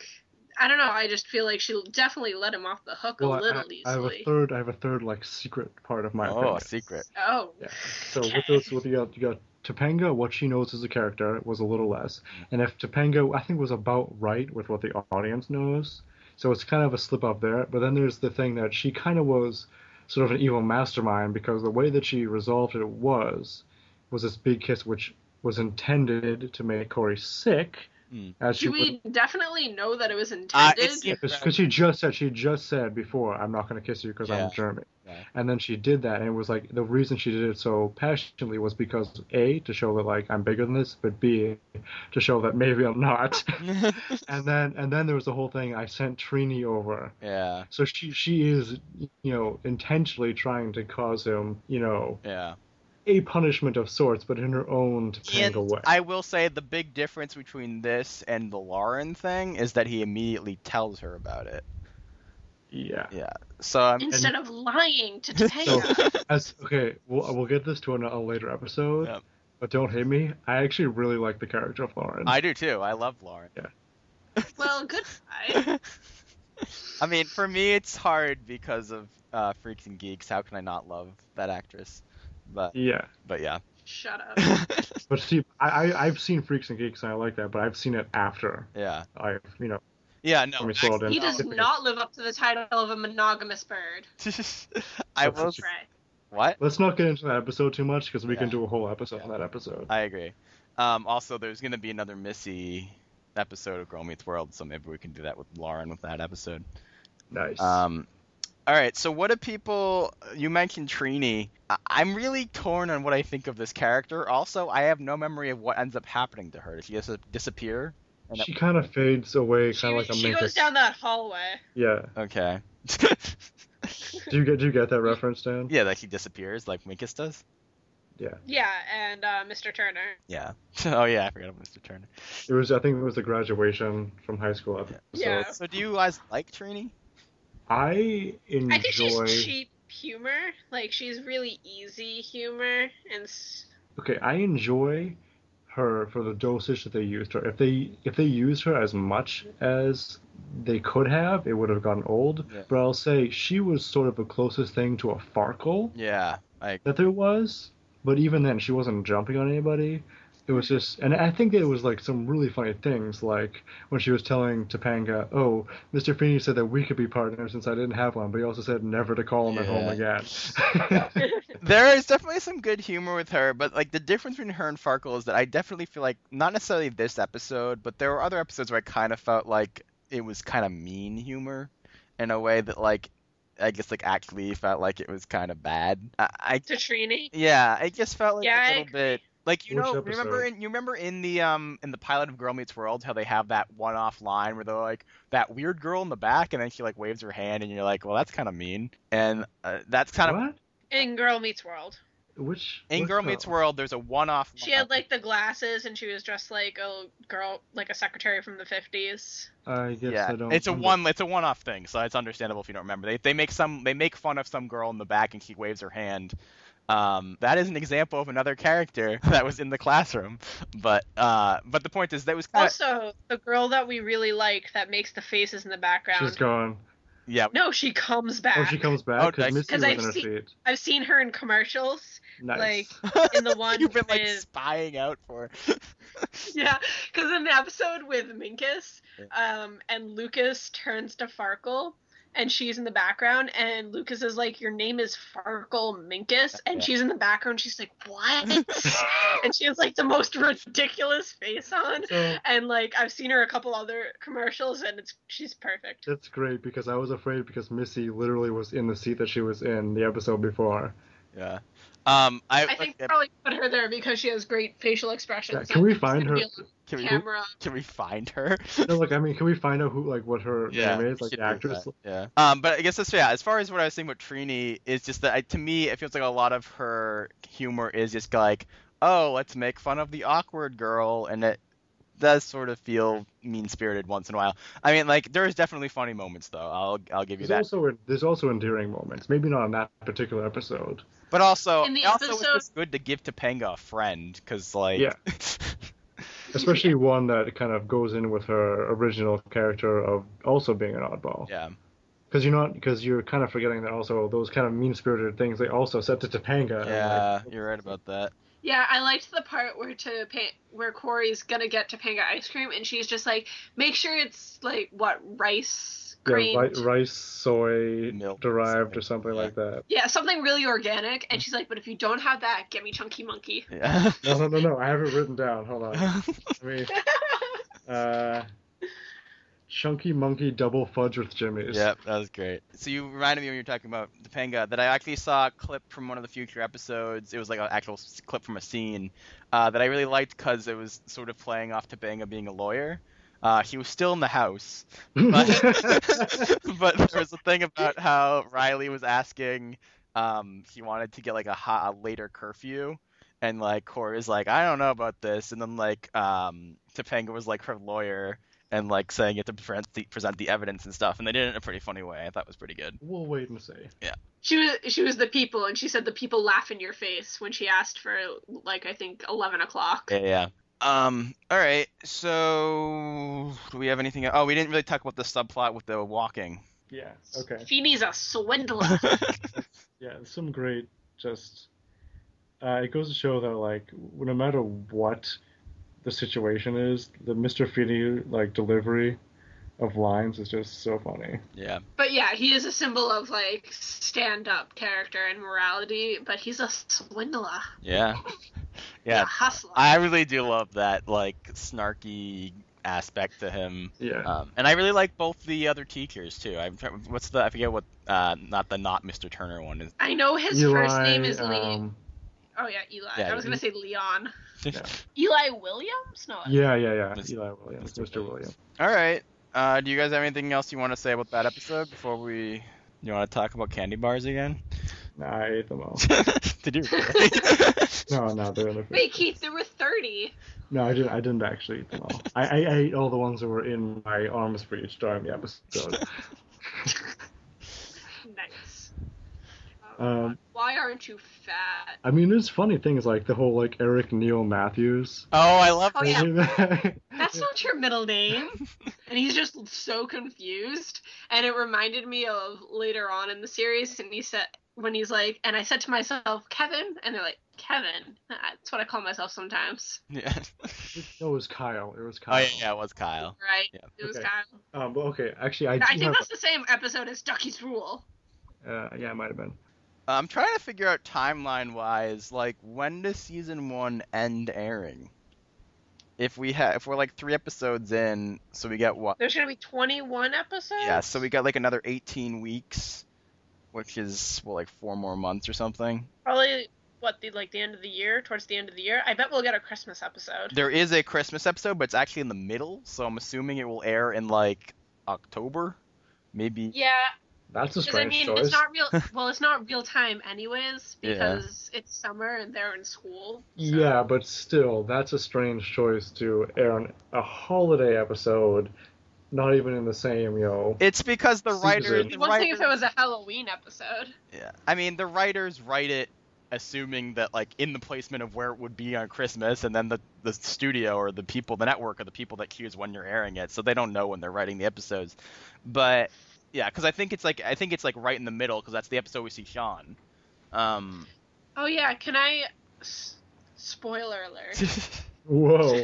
I don't know. I just feel like she definitely let him off the hook Well, a I, little I have a easily. third. I have a third like secret part of my Oh, opinion. a secret. Oh. Yeah. So Okay. with those, with you got you got Topanga, what she knows as a character was a little less, and if Topanga, I think, was about right with what the audience knows, so it's kind of a slip up there. But then there's the thing that she kind of was sort of an evil mastermind, because the way that she resolved it was was this big kiss, which was intended to make Corey sick. Mm. As she Do would, we definitely know that it was Uh, intended? it's- because she just said she just said before, "I'm not going to kiss you because Yeah. I'm German," Yeah. and then she did that, and it was like the reason she did it so passionately was because A, to show that like I'm bigger than this, but B, to show that maybe I'm not. and then and then there was the whole thing. I sent Trini over, Yeah. so she she is you know intentionally trying to cause him you know Yeah. a punishment of sorts, but in her own Topanga And way. I will say the big difference between this and the Lauren thing is that he immediately tells her about it. Yeah. Yeah. So I'm Instead of lying to So Topanga. as okay, we'll we'll get this to a, a later episode. Yep. But don't hate me. I actually really like the character of Lauren. I do too. I love Lauren. Well, good guy. I mean, for me, it's hard because of uh, Freaks and Geeks. How can I not love that actress? But Yeah. but yeah. Shut up. But see, I, I I've seen Freaks and Geeks and I like that, but I've seen it after yeah. I've you know Yeah. No. I mean, swallowed in. He does Typically. not live up to the title of a monogamous bird. I That's will. just- Right. What? Let's not get into that episode too much because we Yeah. can do a whole episode on that episode. I agree. Um, also, there's going to be another Missy episode of Girl Meets World, so maybe we can do that with Lauren with that episode. Nice. Um, all right. So, what do people? You mentioned Trini. I- I'm really torn on what I think of this character. Also, I have no memory of what ends up happening to her. Does she just disappear? And she kind of fades away, She, kind of like a she Minkus. goes down that hallway. Yeah. Okay. Do you get do you get that reference, Dan? Yeah, like she disappears, like Minkus does. Yeah. Yeah, and uh, Mister Turner. Yeah. Oh yeah, I forgot about Mister Turner. It was. I think it was the graduation from high school episode. Yeah. So, do you guys like Trini? I enjoy. I think she's cheap humor. Like, she's really easy humor. And s- Okay, I enjoy her for the dosage that they used her. If they if they used her as much as they could have, it would have gotten old. Yeah. But I'll say she was sort of the closest thing to a Farkle Yeah. I. that there was. But even then, she wasn't jumping on anybody. It was just, and I think it was like some really funny things, like when she was telling Topanga, "Oh, Mister Feeney said that we could be partners since I didn't have one, but he also said never to call him at home Yeah. again." There is definitely some good humor with her, but like the difference between her and Farkle is that I definitely feel like not necessarily this episode, but there were other episodes where I kind of felt like it was kind of mean humor in a way that like I guess like actually felt like it was kind of bad. I, I to Trini. yeah, I just felt like Yeah, I a little agree. bit like you Which know episode? remember in you remember in the um in the pilot of Girl Meets World how they have that one off line where they're like that weird girl in the back and then she like waves her hand and you're like, well, that's kind of mean, and uh, that's kind of What? In Girl Meets World. Which in which Girl girl? Meets World. There's a one off. She had, like, the glasses, and she was dressed like a girl, like a secretary from the fifties. I guess Yeah, I don't. it's a remember. one. It's a one-off thing, so it's understandable if you don't remember. They they make some. They make fun of some girl in the back, and she waves her hand. Um, that is an example of another character that was in the classroom. But uh, but the point is that was kind of Also, the girl that we really like that makes the faces in the background. She's gone. yeah. No, she comes back. Oh, she comes back Oh, because nice. Misty 'Cause was I've in her seen- seat. I've seen her in commercials. Nice. Like, in the one You've been like with- spying out for. her. Yeah, because in the episode with Minkus, um, and Lucas turns to Farkle, and she's in the background, and Lucas is like, "Your name is Farkle Minkus," and Yeah. she's in the background. She's like, "What?" And she has like the most ridiculous face on, So and like I've seen her a couple other commercials, and it's she's perfect. that's great because I was afraid because Missy literally was in the seat that she was in the episode before. Yeah. Um. I, I think probably put her there because she has great facial expressions. Yeah, can we and find it's gonna her- be on Can we camera. can we find her? No, like I mean, can we find out who like what her Yeah, name is, like should the do actress? that, Yeah. Um, but I guess that's yeah. As far as what I was saying with Trini, is just that I, to me it feels like a lot of her humor is just like, oh, let's make fun of the awkward girl, and it does sort of feel mean spirited once in a while. I mean, like there's definitely funny moments though. I'll I'll give you There's that. also there's also endearing moments. Maybe not in that particular episode. But also, In the also it's episode- just good to give Topanga a friend, because like, Yeah. especially one that kind of goes in with her original character of also being an oddball. Yeah. Because you're not, because you're kind of forgetting that also those kind of mean-spirited things they also said to Topanga. and, Yeah, like, you're right about that. Yeah, I liked the part where to where Corey's gonna get Topanga ice cream, and she's just like, make sure it's like what rice yeah, grain, ri- rice, soy, Milk, derived, or something. something Yeah. like that. yeah, something really organic. And she's like, but if you don't have that, get me Chunky Monkey. Yeah. No, no, no, no. I have it written down. Hold on. I mean, uh, Chunky Monkey Double Fudge with Jimmy's. Yep, that was great. So you reminded me when you were talking about Topanga that I actually saw a clip from one of the future episodes. It was like an actual s- clip from a scene uh, that I really liked because it was sort of playing off Topanga being a lawyer. Uh, he was still in the house, but, but there was a thing about how Riley was asking, um, he wanted to get like a, hot, a later curfew, and like Corey was like, I don't know about this, and then like um, Topanga was like her lawyer. And like saying you have to present the, present the evidence and stuff, and they did it in a pretty funny way. I thought it was pretty good. We'll wait and see. She was she was the people, and she said the people laugh in your face when she asked for like I think eleven o'clock. Yeah, yeah. Um. All right. So, do we have anything? Oh, we didn't really talk about the subplot with the walking. Yeah. Okay. Feeney's a swindler. Yeah, some great just. Uh, it goes to show that like no matter what the situation is, the Mister Feeney like delivery of lines is just so funny. Yeah. But yeah, he is a symbol of like stand-up character and morality. But he's a swindler. Yeah. Yeah, Yeah. hustler. I really do love that like snarky aspect to him. Yeah. Um, and I really like both the other teachers too. I'm trying, what's the I forget what uh not the not Mister Turner one is. I know his Eli, first name is Lee. um, Oh yeah, Eli. Yeah, I was gonna say Leon. Yeah. Eli Williams? No. Yeah, yeah, yeah. Mister Eli Williams, Mister Mister Williams. All right. Uh, do you guys have anything else you want to say about that episode before we? You want to talk about candy bars again? Nah, I ate them all. Did you really? No, no, they're in the fridge. Wait, Keith, there were thirty. No, I didn't. I didn't actually eat them all. I, I, I ate all the ones that were in my arms reach during the episode. Nice. Um, Why aren't you fat? I mean, there's funny things like the whole like Eric Neil Matthews. Oh, I love Oh, yeah. yeah. That's not your middle name. And he's just so confused. And it reminded me of later on in the series, and he said, when he's like, and I said to myself, Kevin? And they're like, Kevin? That's what I call myself sometimes. Yeah. No, it was Kyle. It was Kyle. Oh yeah, yeah, it was Kyle. Right? Yeah. It was Okay. Kyle. Um, but okay, actually, I, do I think have. that's the same episode as Ducky's Rule. Uh, yeah, it might have been. I'm trying to figure out timeline wise, like when does season one end airing? If we have, if we're like three episodes in, so we get what? There's going to be twenty-one episodes? Yeah, so we got like another eighteen weeks, which is well, like four more months or something. Probably, what, the like the end of the year? Towards the end of the year? I bet we'll get a Christmas episode. There is a Christmas episode, but it's actually in the middle, so I'm assuming it will air in like October, maybe. Yeah, That's a because I strange mean, choice. it's not real. Well, it's not real time anyways Yeah. because it's summer and they're in school. so- Yeah, but still, that's a strange choice to air on a holiday episode, not even in the same, you know. It's because the Season. writers. It'd It'd be The one thing writers if it was a Halloween episode. Yeah, I mean the writers write it assuming that like in the placement of where it would be on Christmas, and then the the studio or the people, the network, are the people that choose when you're airing it, so they don't know when they're writing the episodes. But yeah, because I think it's like I think it's like right in the middle because that's the episode we see Sean. Um, Oh yeah, can I? S- spoiler alert. Whoa.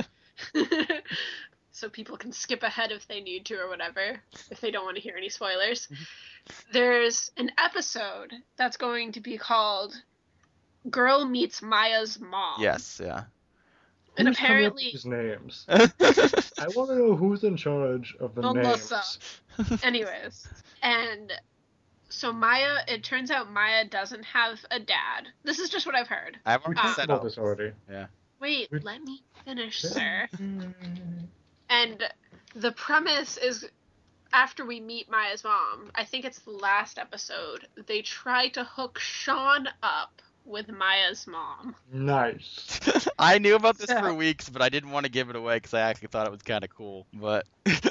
So people can skip ahead if they need to or whatever, if they don't want to hear any spoilers. There's an episode that's going to be called Girl Meets Maya's Mom. yes, yeah. And Who's coming up with apparently, these names. I want to know who's in charge of the Melissa. names. anyways, and so Maya, it turns out Maya doesn't have a dad. This is just what I've heard. I've We already talked set about up. this already. Wait, We- let me finish, sir. And the premise is, after we meet Maya's mom, I think it's the last episode, they try to hook Sean up with Maya's mom. Nice. I knew about this So- for weeks, but I didn't want to give it away because I actually thought it was kind of cool. But,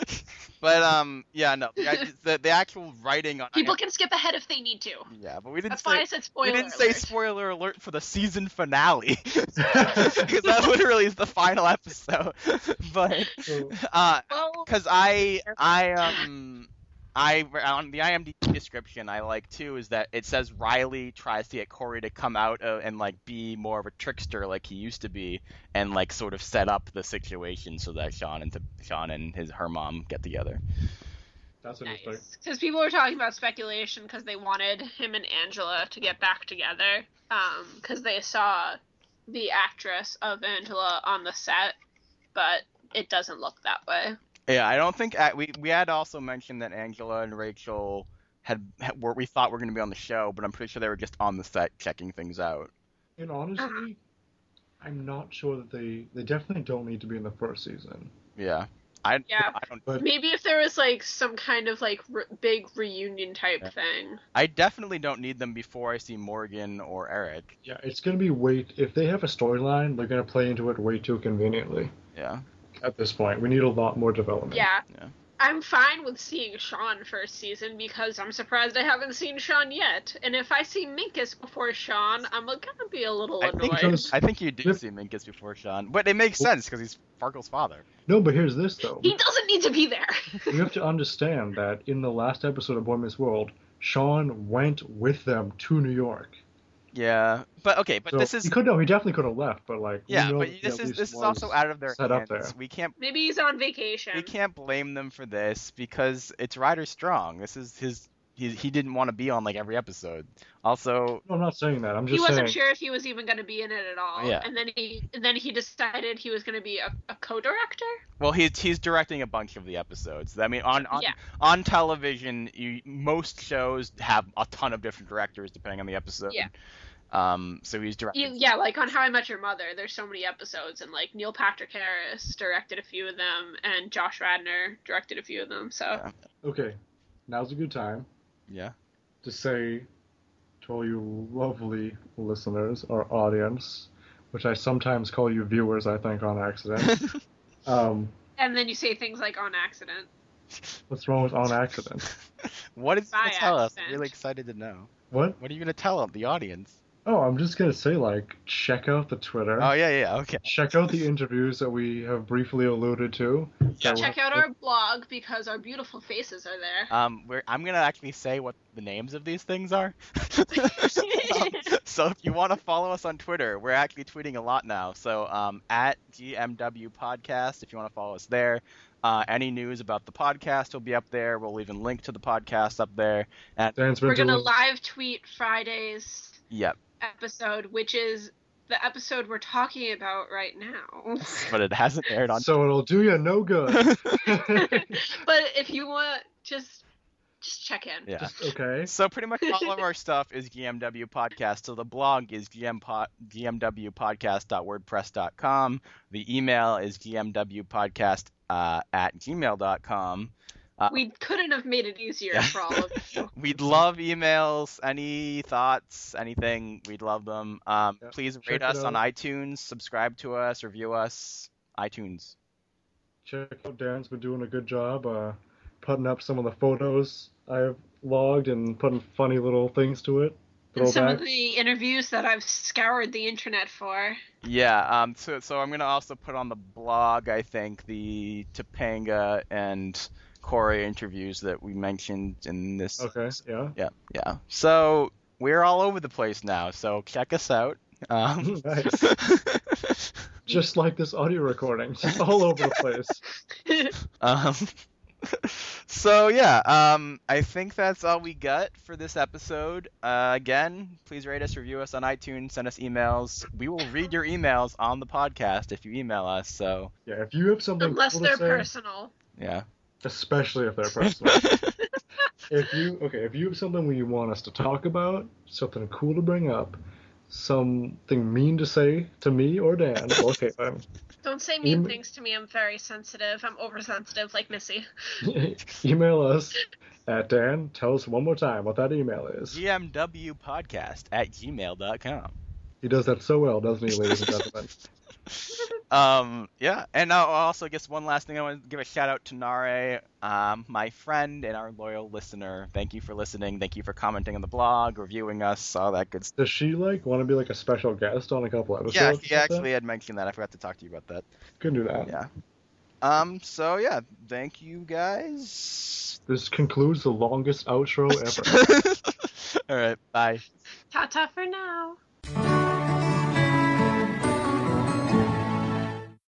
but um, yeah, no, the, the the actual writing on People can skip ahead if they need to. yeah, but we didn't That's say why I said spoiler we didn't say alert. spoiler alert for the season finale because that literally is the final episode. But So, uh, Well, because I I um. I on the IMDb description I like too is that it says Riley tries to get Corey to come out uh, and like be more of a trickster like he used to be and like sort of set up the situation so that Sean and Sean and his her mom get together. That's interesting. nice. Because people were talking about speculation because they wanted him and Angela to get back together. Um, because they saw the actress of Angela on the set, but it doesn't look that way. Yeah, I don't think uh, we we had also mentioned that Angela and Rachel had, had were we thought were going to be on the show, but I'm pretty sure they were just on the set checking things out. And honestly, I'm not sure that they they definitely don't need to be in the first season. Yeah, I Yeah. I don't. But Maybe if there was like some kind of like re- big reunion type Yeah. thing. I definitely don't need them before I see Morgan or Eric. yeah, it's gonna be way if they have a storyline, they're gonna play into it way too conveniently. Yeah. At this point, we need a lot more development. Yeah. Yeah. I'm fine with seeing Sean first season because I'm surprised I haven't seen Sean yet. And if I see Minkus before Sean, I'm gonna be a little I annoyed. think Because- I think you do Yep. see Minkus before Sean, but it makes sense because he's Farkle's father. No, but here's this though. He doesn't need to be there. You have to understand that in the last episode of Boy Meets World, Sean went with them to New York. Yeah, but okay, but So this is he could no, he definitely could have left, but like we yeah, know but that this he is at this is least also was out of their set up hands. there. We can't Maybe he's on vacation. we can't blame them for this because it's Ryder Strong. This is his he he didn't want to be on like every episode. Also, No, I'm not saying that. I'm He just wasn't saying. sure if he was even going to be in it at all. Yeah. And then he and then he decided he was going to be a, a co-director. well, he's he's directing a bunch of the episodes. I mean, on on, Yeah. on television, you, most shows have a ton of different directors depending on the episode. Yeah. Um, so he's You- directing. yeah, like on How I Met Your Mother, there's so many episodes, and like Neil Patrick Harris directed a few of them, and Josh Radnor directed a few of them. So Yeah. Okay, now's a good time Yeah. to say to all you lovely listeners, our audience, which I sometimes call you viewers, I think on accident. um, and then you say things like on accident. what's wrong with on accident? What is he gonna By tell us? I'm accident. really excited to know. What? What are you gonna tell the audience? Oh, I'm just gonna say like check out the Twitter. Oh yeah, yeah, okay. Check out the interviews that we have briefly alluded to. that Check were- out our blog because our beautiful faces are there. Um, we're, I'm gonna actually say what the names of these things are. um, so if you want to follow us on Twitter, we're actually tweeting a lot now. So um, at G M W Podcast, if you want to follow us there. Uh, any news about the podcast will be up there. We'll even link to the podcast up there. And Dan's been We're gonna doing- live tweet Friday's yep, episode, which is the episode we're talking about right now. but it hasn't aired on. So it'll do you no good. But if you want, just just check in. Yeah. Okay. So pretty much all of our stuff is G M W Podcast. So the blog is G M po- G M W podcast dot wordpress dot com. The email is G M W podcast uh, at gmail dot com. We couldn't have made it easier Yeah. for all of you. We'd love emails, any thoughts, anything. We'd love them. Um, Yeah, please check rate it us on out. iTunes, subscribe to us, review us. iTunes. Check out Dan's been doing a good job uh, putting up some of the photos I've logged and putting funny little things to it. And some of Throwback. the interviews that I've scoured the internet for. Yeah, um, so, so I'm going to also put on the blog, I think, the Topanga and Corey interviews that we mentioned in this. Okay, yeah. Yeah, yeah. So we're all over the place now, so check us out. Um, Nice. Just like this audio recording, just all over the place. um, so yeah, um, I think that's all we got for this episode. Uh, again, please rate us, review us on iTunes, send us emails. We will read your emails on the podcast if you email us. So Yeah, if you have something Unless cool they're to say, personal. yeah. especially if they're personal. If you okay, if you have something you want us to talk about, something cool to bring up, something mean to say to me or Dan or Caitlin, Don't say mean Em- things to me. I'm very sensitive. I'm oversensitive like Missy. email us at Dan. Tell us one more time what that email is. G M W podcast at gmail dot com. He does that so well, doesn't he, ladies and gentlemen? Um, yeah, and I'll also guess one last thing I want to give a shout out to Nare, um, my friend and our loyal listener. Thank you for listening. Thank you for commenting on the blog, reviewing us, all that good stuff. Does she like want to be like a special guest on a couple episodes? Yeah, or he something? actually had mentioned that. I forgot to talk to you about that. Can do that. Yeah. Um, so yeah, thank you guys. This concludes the longest outro ever. All right, bye. Ta-ta for now.